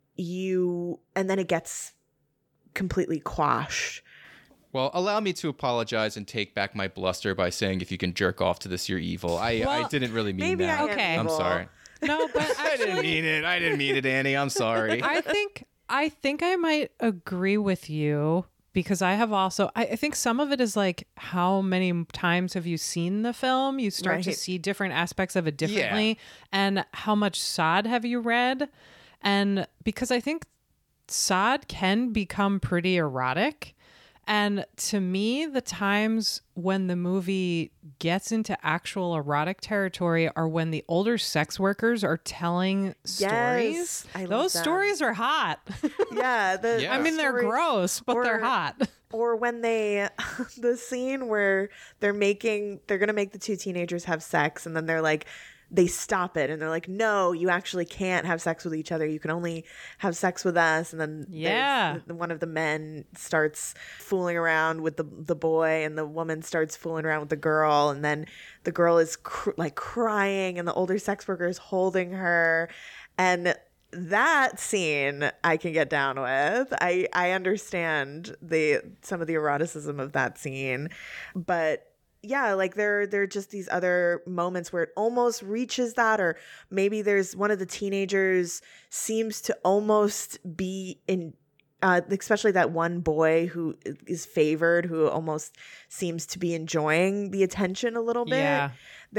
then it gets completely quashed. Well, allow me to apologize and take back my bluster by saying if you can jerk off to this, you're evil. I didn't really mean maybe that. I am I'm evil. sorry. No, but I didn't mean it. I didn't mean it, Annie. I'm sorry. I think I might agree with you, because I have also, I think some of it is like, how many times have you seen the film? You start to see different aspects of it differently. And how much Sod have you read? And because I think Sod can become pretty erotic. And to me, the times when the movie gets into actual erotic territory are when the older sex workers are telling stories. I love Those them. stories are hot. Yeah. I mean, they're gross, but they're hot. Or when the scene where they're going to make the two teenagers have sex, and then they're like, they stop it and they're like, no, you actually can't have sex with each other. You can only have sex with us. And then one of the men starts fooling around with the boy, and the woman starts fooling around with the girl. And then the girl is crying, and the older sex worker is holding her. And that scene I can get down with. I understand some of the eroticism of that scene, but yeah, like there are just these other moments where it almost reaches that, or maybe there's one of the teenagers seems to almost be in, especially that one boy who is favored, who almost seems to be enjoying the attention a little bit. Yeah.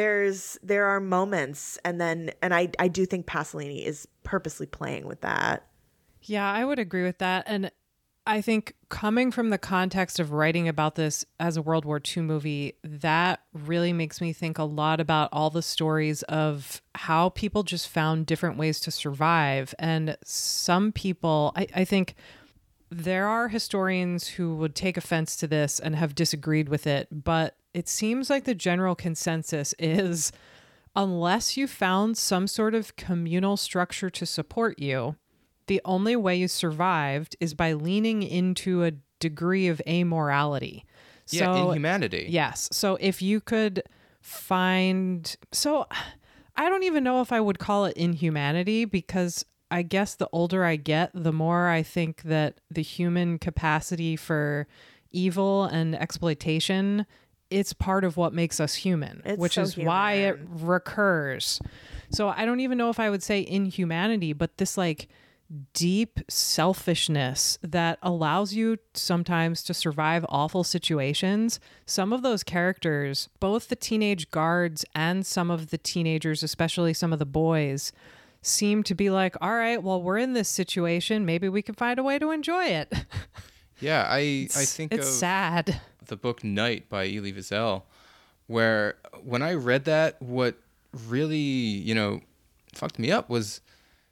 There are moments, and I do think Pasolini is purposely playing with that. Yeah, I would agree with that. And I think coming from the context of writing about this as a World War II movie, that really makes me think a lot about all the stories of how people just found different ways to survive. And some people, I think there are historians who would take offense to this and have disagreed with it, but it seems like the general consensus is, unless you found some sort of communal structure to support you, the only way you survived is by leaning into a degree of amorality. Yeah, inhumanity. Yes. So if you could find... So I don't even know if I would call it inhumanity, because I guess the older I get, the more I think that the human capacity for evil and exploitation, it's part of what makes us human, which is why it recurs. So I don't even know if I would say inhumanity, but this like deep selfishness that allows you sometimes to survive awful situations. Some of those characters, both the teenage guards and some of the teenagers, especially some of the boys, seem to be like, all right, well, we're in this situation. Maybe we can find a way to enjoy it. Yeah, I think it's sad. The book Night by Elie Wiesel, where when I read that, what really, fucked me up was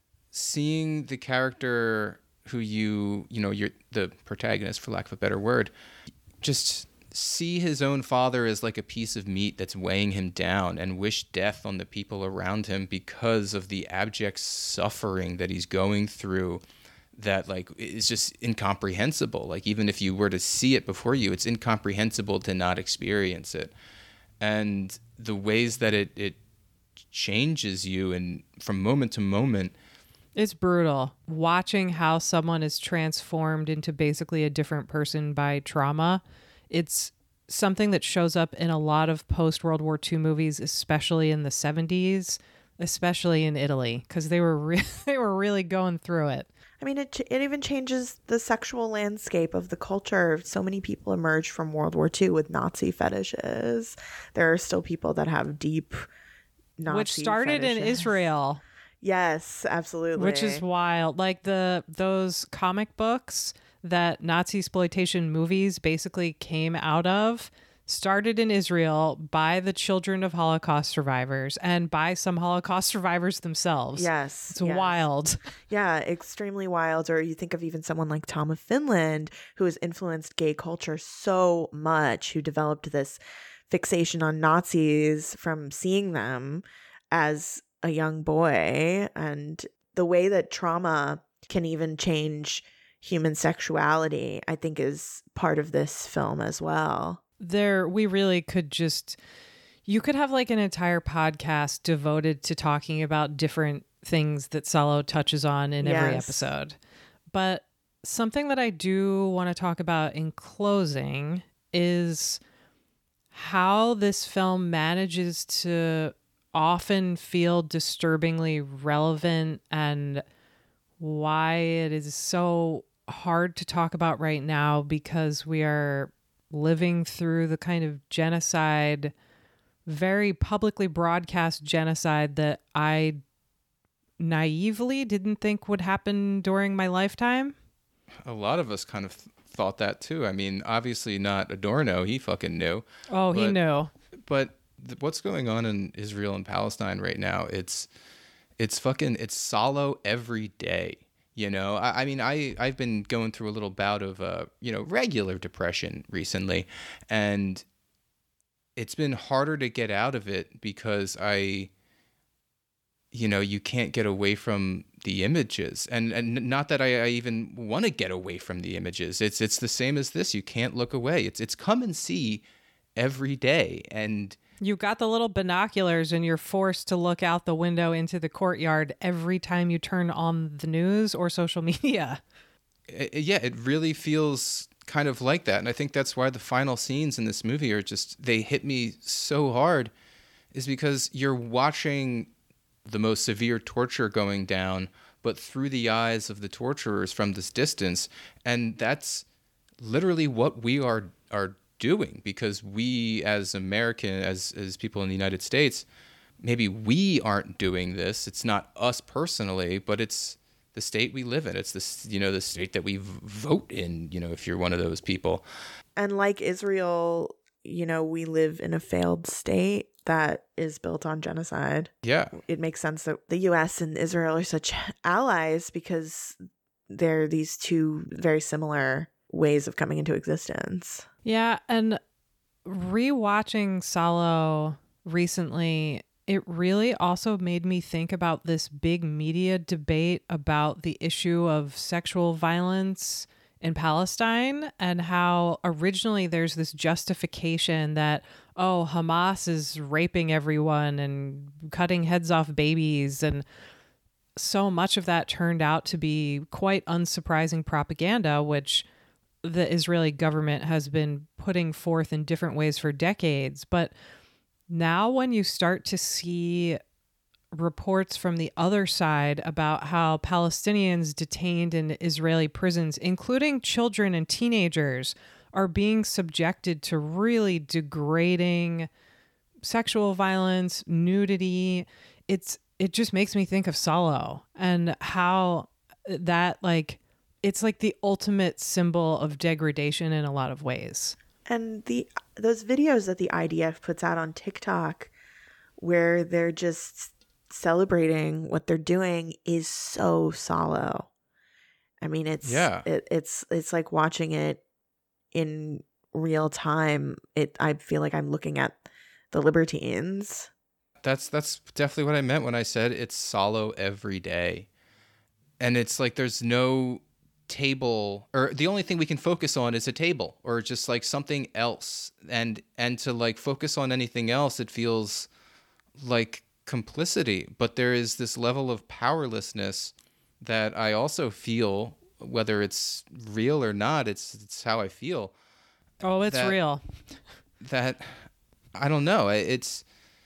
seeing the character who you're the protagonist, for lack of a better word, just see his own father as like a piece of meat that's weighing him down, and wish death on the people around him because of the abject suffering that he's going through, that like is just incomprehensible. Like even if you were to see it before you, it's incomprehensible to not experience it. and the ways that it changes you and from moment to moment. It's brutal. Watching how someone is transformed into basically a different person by trauma. It's something that shows up in a lot of post-World War II movies, especially in the 70s, especially in Italy, because they were really going through it. I mean, it even changes the sexual landscape of the culture. So many people emerged from World War II with Nazi fetishes. There are still people that have deep Nazi which started fetishes. in Israel. Yes, absolutely. Which is wild. Like those comic books that Nazi exploitation movies basically came out of started in Israel by the children of Holocaust survivors and by some Holocaust survivors themselves. Yes. It's wild. Yeah, extremely wild. Or you think of even someone like Tom of Finland, who has influenced gay culture so much, who developed this fixation on Nazis from seeing them as a young boy. And the way that trauma can even change human sexuality, I think, is part of this film as well. We really could you could have like an entire podcast devoted to talking about different things that Salo touches on in every episode. But something that I do want to talk about in closing is how this film manages to often feel disturbingly relevant and why it is so hard to talk about right now, because we are living through the kind of genocide, very publicly broadcast genocide that I naively didn't think would happen during my lifetime. A lot of us kind of thought that too. I mean, obviously not Adorno. He fucking knew. Oh, he knew. But what's going on in Israel and Palestine right now, it's Salo every day. You know, I mean, I've been going through a little bout of, regular depression recently, and it's been harder to get out of it because you can't get away from the images, and not that I even want to get away from the images. It's the same as this. You can't look away. It's come and see every day, and you got the little binoculars and you're forced to look out the window into the courtyard every time you turn on the news or social media. Yeah, it really feels kind of like that. And I think that's why the final scenes in this movie they hit me so hard, is because you're watching the most severe torture going down, but through the eyes of the torturers from this distance. And that's literally what we are doing, because we as as people in the United States, maybe we aren't doing this. It's not us personally, but it's the state we live in. It's the state that we vote in, if you're one of those people. And like Israel, we live in a failed state that is built on genocide. Yeah. It makes sense that the US and Israel are such allies, because they're these two very similar ways of coming into existence. Yeah, and rewatching Salo recently, it really also made me think about this big media debate about the issue of sexual violence in Palestine, and how originally there's this justification that, oh, Hamas is raping everyone and cutting heads off babies, and so much of that turned out to be quite unsurprising propaganda, which the Israeli government has been putting forth in different ways for decades. But now when you start to see reports from the other side about how Palestinians detained in Israeli prisons, including children and teenagers, are being subjected to really degrading sexual violence, nudity, it just makes me think of Salo and how that, like, it's like the ultimate symbol of degradation in a lot of ways. And those videos that the IDF puts out on TikTok, where they're just celebrating what they're doing, is so Salo. I mean, it's like watching it in real time. I feel like I'm looking at the libertines. That's definitely what I meant when I said it's Salo every day. And it's like there's no table, or the only thing we can focus on is a table or just like something else. And to like focus on anything else, it feels like complicity. But there is this level of powerlessness that I also feel, whether it's real or not, it's how I feel. Oh, it's real. That, I don't know. It's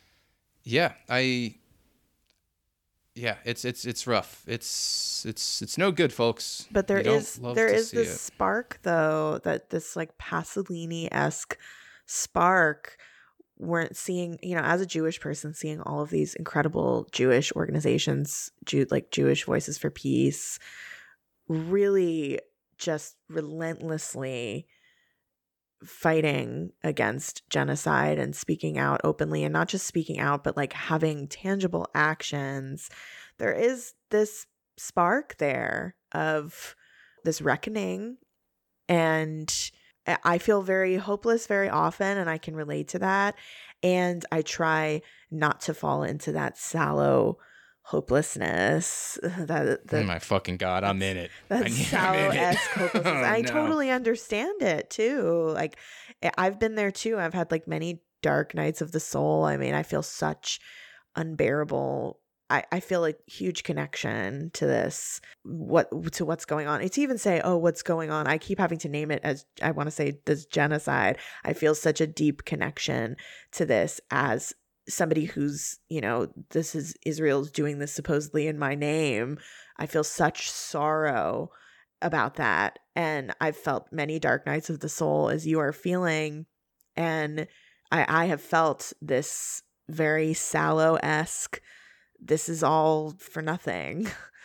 rough. It's no good, folks. But there is this spark, though, that this like Pasolini-esque spark. Weren't seeing, as a Jewish person, seeing all of these incredible Jewish organizations, like Jewish Voices for Peace, really just relentlessly fighting against genocide and speaking out openly, and not just speaking out, but like having tangible actions. There is this spark there of this reckoning, and I feel very hopeless very often, and I can relate to that. And I try not to fall into that sallow hopelessness. Oh my fucking God, I'm in it. That sallow-esque hopelessness. Oh, I no. totally understand it too. Like, I've been there too. I've had like many dark nights of the soul. I mean, I feel such unbearable. I feel a huge connection to this, what's going on. It's even say, oh, what's going on? I keep having to name it as, I want to say, this genocide. I feel such a deep connection to this as somebody who's, this is Israel's doing this supposedly in my name. I feel such sorrow about that. And I've felt many dark nights of the soul as you are feeling. And I have felt this very sallow-esque, this is all for nothing.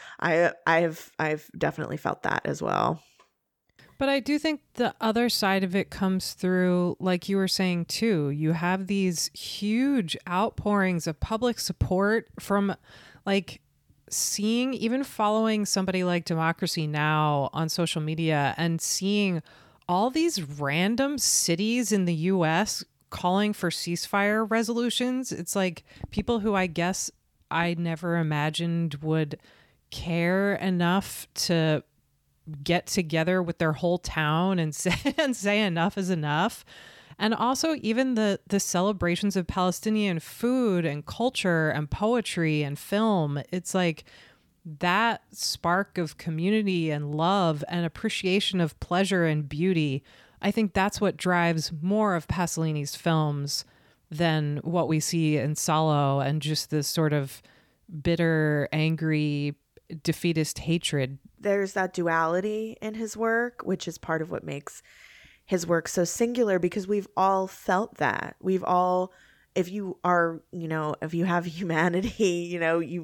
I've definitely felt that as well. But I do think the other side of it comes through, like you were saying too. You have these huge outpourings of public support from, like, seeing, even following somebody like Democracy Now! On social media and seeing all these random cities in the US calling for ceasefire resolutions. It's like people who I guess I never imagined would care enough to get together with their whole town and say enough is enough. And also even the celebrations of Palestinian food and culture and poetry and film. It's like that spark of community and love and appreciation of pleasure and beauty. I think that's what drives more of Pasolini's films than what we see in Salo and just this sort of bitter, angry, defeatist hatred. There's that duality in his work, which is part of what makes his work so singular, because we've all felt that. We've all, if you are, if you have humanity,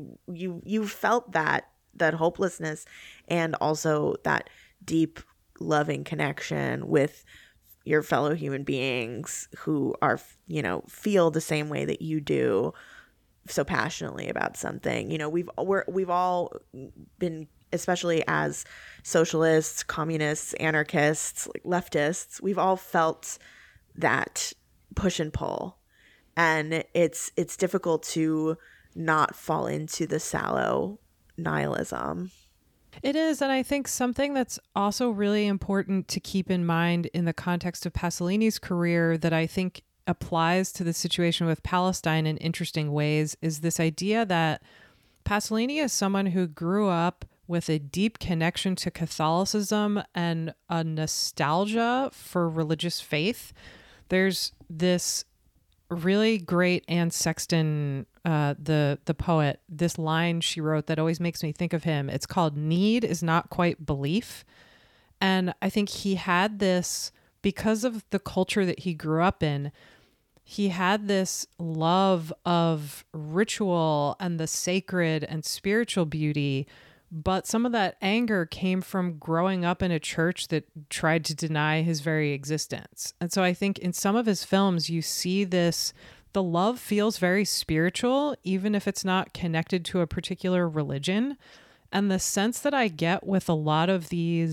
you felt that hopelessness, and also that deep loving connection with your fellow human beings who are, feel the same way that you do so passionately about something. We've all been, especially as socialists, communists, anarchists, like leftists, we've all felt that push and pull, and it's difficult to not fall into the sallow nihilism. It is. And I think something that's also really important to keep in mind in the context of Pasolini's career that I think applies to the situation with Palestine in interesting ways is this idea that Pasolini is someone who grew up with a deep connection to Catholicism and a nostalgia for religious faith. There's this really great Anne Sexton, the poet, this line she wrote that always makes me think of him. It's called "Need is not quite belief." And I think he had this, because of the culture that he grew up in, he had this love of ritual and the sacred and spiritual beauty. But some of that anger came from growing up in a church that tried to deny his very existence. And so I think in some of his films, you see this, the love feels very spiritual, even if it's not connected to a particular religion. And the sense that I get with a lot of these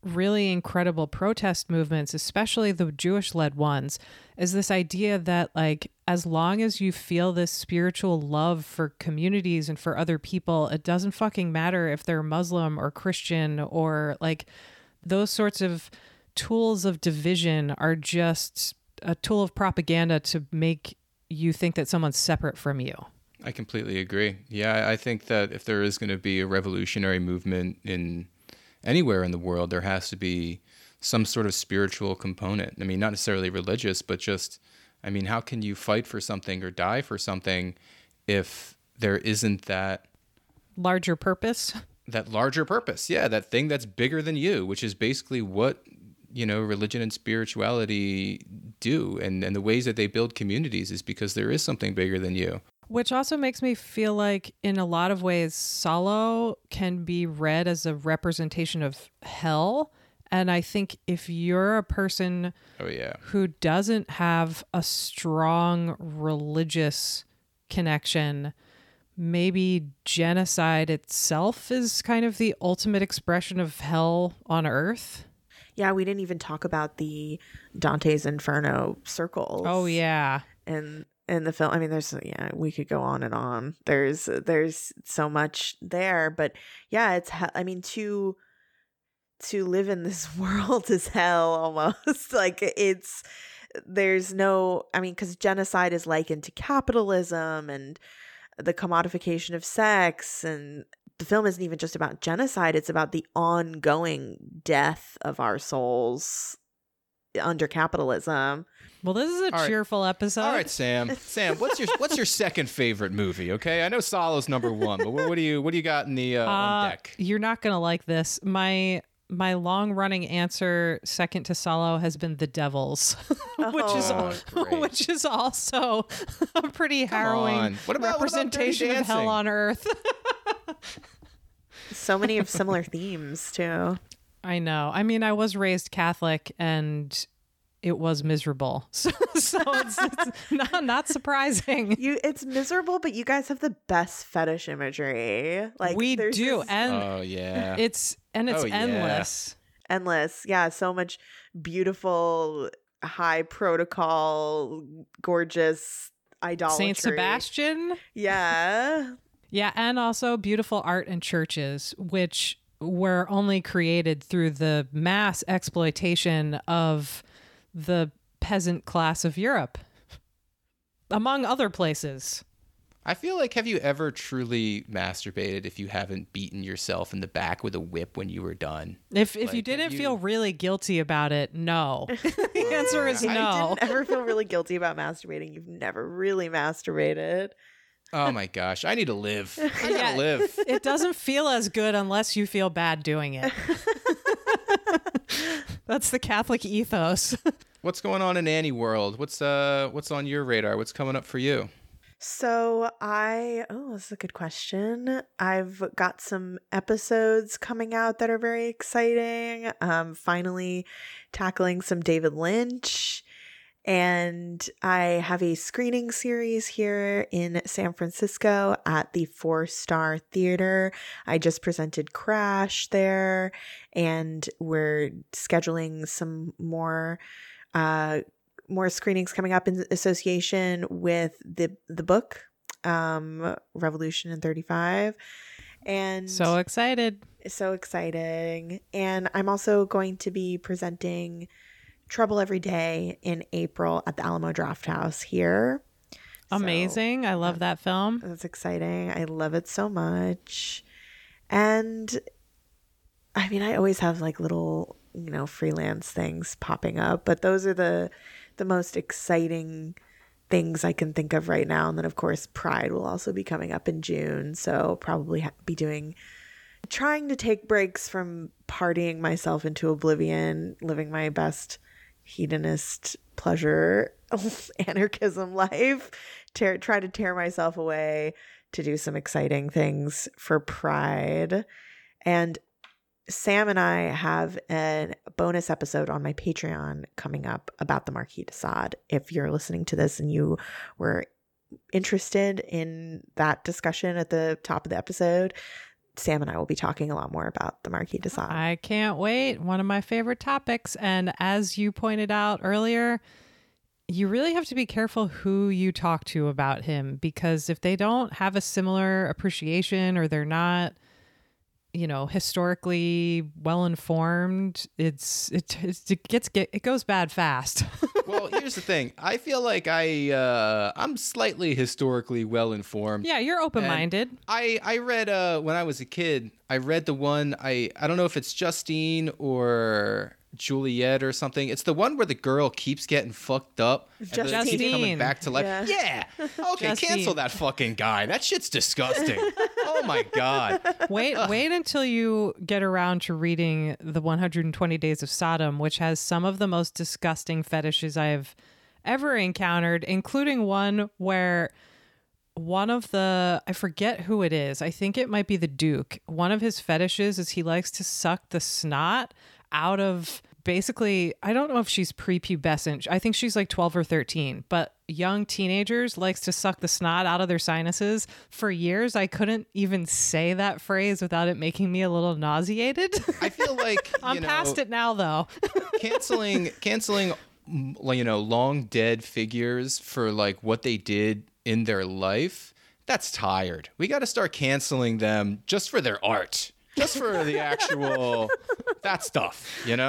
really incredible protest movements, especially the Jewish-led ones, is this idea that like as long as you feel this spiritual love for communities and for other people, it doesn't fucking matter if they're Muslim or Christian, or like those sorts of tools of division are just a tool of propaganda to make you think that someone's separate from you. I completely agree. Yeah, I think that if there is going to be a revolutionary movement in anywhere in the world, there has to be some sort of spiritual component. I mean, not necessarily religious, but just, I mean, how can you fight for something or die for something if there isn't that larger purpose? That larger purpose. Yeah, that thing that's bigger than you, which is basically what, you know, religion and spirituality do. And the ways that they build communities is because there is something bigger than you. Which also makes me feel like in a lot of ways, Salo can be read as a representation of hell. And I think if you're a person who doesn't have a strong religious connection, maybe genocide itself is kind of the ultimate expression of hell on earth. Yeah, we didn't even talk about the Dante's Inferno circles. Oh, yeah. And in the film, I mean, we could go on and on. There's so much there, but yeah, to live in this world is hell almost. Like because genocide is likened to capitalism and the commodification of sex, and the film isn't even just about genocide. It's about the ongoing death of our souls under capitalism. Well, this is a cheerful episode. All right, Sam. Sam, what's your second favorite movie? Okay, I know Salo's number one, but what do you got in the on deck? You're not gonna like this. My long running answer, second to Salo, has been The Devils, which is also a pretty harrowing representation of hell on earth. So many of similar themes too. I know. I mean, I was raised Catholic and it was miserable. So it's not surprising. It's miserable, but you guys have the best fetish imagery. Like we do. And it's endless. Endless. Yeah. So much beautiful, high protocol, gorgeous idolatry. Saint Sebastian. Yeah. Yeah. And also beautiful art and churches, which were only created through the mass exploitation of the peasant class of Europe, among other places. I feel like, have you ever truly masturbated if you haven't beaten yourself in the back with a whip when you were done? If you didn't feel really guilty about it, no. The answer is no. I didn't ever feel really guilty about masturbating. You've never really masturbated. Oh my gosh, I need to live. I gotta live. It doesn't feel as good unless you feel bad doing it. That's the Catholic ethos. What's going on in Annie World? What's on your radar? What's coming up for you? So that's a good question. I've got some episodes coming out that are very exciting. Finally tackling some David Lynch. And I have a screening series here in San Francisco at the 4-Star Theater. I just presented Crash there, and we're scheduling some more screenings coming up in association with the book, Revolution in 35. And so excited. So exciting. And I'm also going to be presenting Trouble Every Day in April at the Alamo Drafthouse here. Amazing. So, I love that film. That's exciting. I love it so much. And I mean, I always have like little, freelance things popping up, but those are the most exciting things I can think of right now. And then of course, Pride will also be coming up in June. So probably be trying to take breaks from partying myself into oblivion, living my best hedonist pleasure anarchism life, try to tear myself away to do some exciting things for Pride. And Sam and I have a bonus episode on my Patreon coming up about the Marquis de Sade. If you're listening to this and you were interested in that discussion at the top of the episode, Sam and I will be talking a lot more about the Marquis de Sade. I can't wait. One of my favorite topics. And as you pointed out earlier, you really have to be careful who you talk to about him, because if they don't have a similar appreciation or they're not, historically well informed, it goes bad fast. Well, here's the thing. I feel like I'm slightly historically well informed. Yeah, you're open-minded. I read when I was a kid. I read the one. I don't know if it's Justine or Juliet or something. It's the one where the girl keeps getting fucked up and then keeps coming back to life. Yeah. Okay, Justine. cancel that fucking guy. That shit's disgusting. Oh my God. Wait until you get around to reading The 120 Days of Sodom, which has some of the most disgusting fetishes I have ever encountered, including one where one of I forget who it is. I think it might be the Duke. One of his fetishes is he likes to suck the snot out of, basically, I don't know if she's prepubescent. I think she's like 12 or 13, but young teenagers likes to suck the snot out of their sinuses. For years, I couldn't even say that phrase without it making me a little nauseated. I feel like I'm past it now, though. canceling long dead figures for like what they did in their life, that's tired. We got to start canceling them just for their art. Just for the actual, that stuff,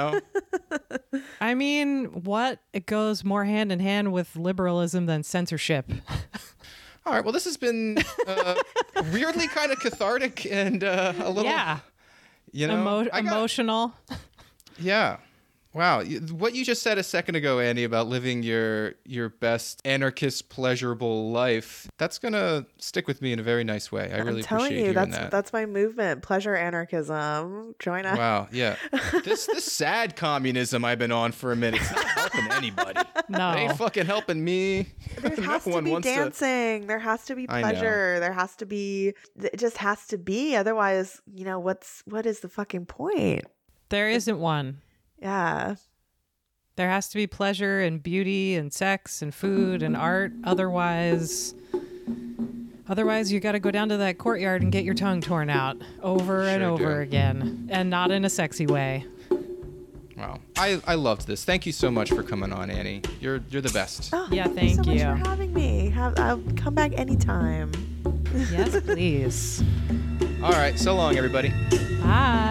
I mean, it goes more hand in hand with liberalism than censorship. All right, well, this has been weirdly kind of cathartic and a little, emotional. Yeah. Wow. What you just said a second ago, Andy, about living your best anarchist, pleasurable life, that's going to stick with me in a very nice way. I really appreciate you that. That's my movement. Pleasure anarchism. Join us. Wow. Yeah. This sad communism I've been on for a minute, it's not helping anybody. No. It ain't fucking helping me. There has to be dancing. There has to be pleasure. There has to be, it just has to be. Otherwise, what is the fucking point? There isn't one. Yeah. There has to be pleasure and beauty and sex and food and art. Otherwise you got to go down to that courtyard and get your tongue torn out over and over again, and not in a sexy way. Wow. I loved this. Thank you so much for coming on, Annie. You're the best. Oh, yeah, thank you so you. much for having me. I'll come back anytime. Yes, please. All right. So long, everybody. Bye.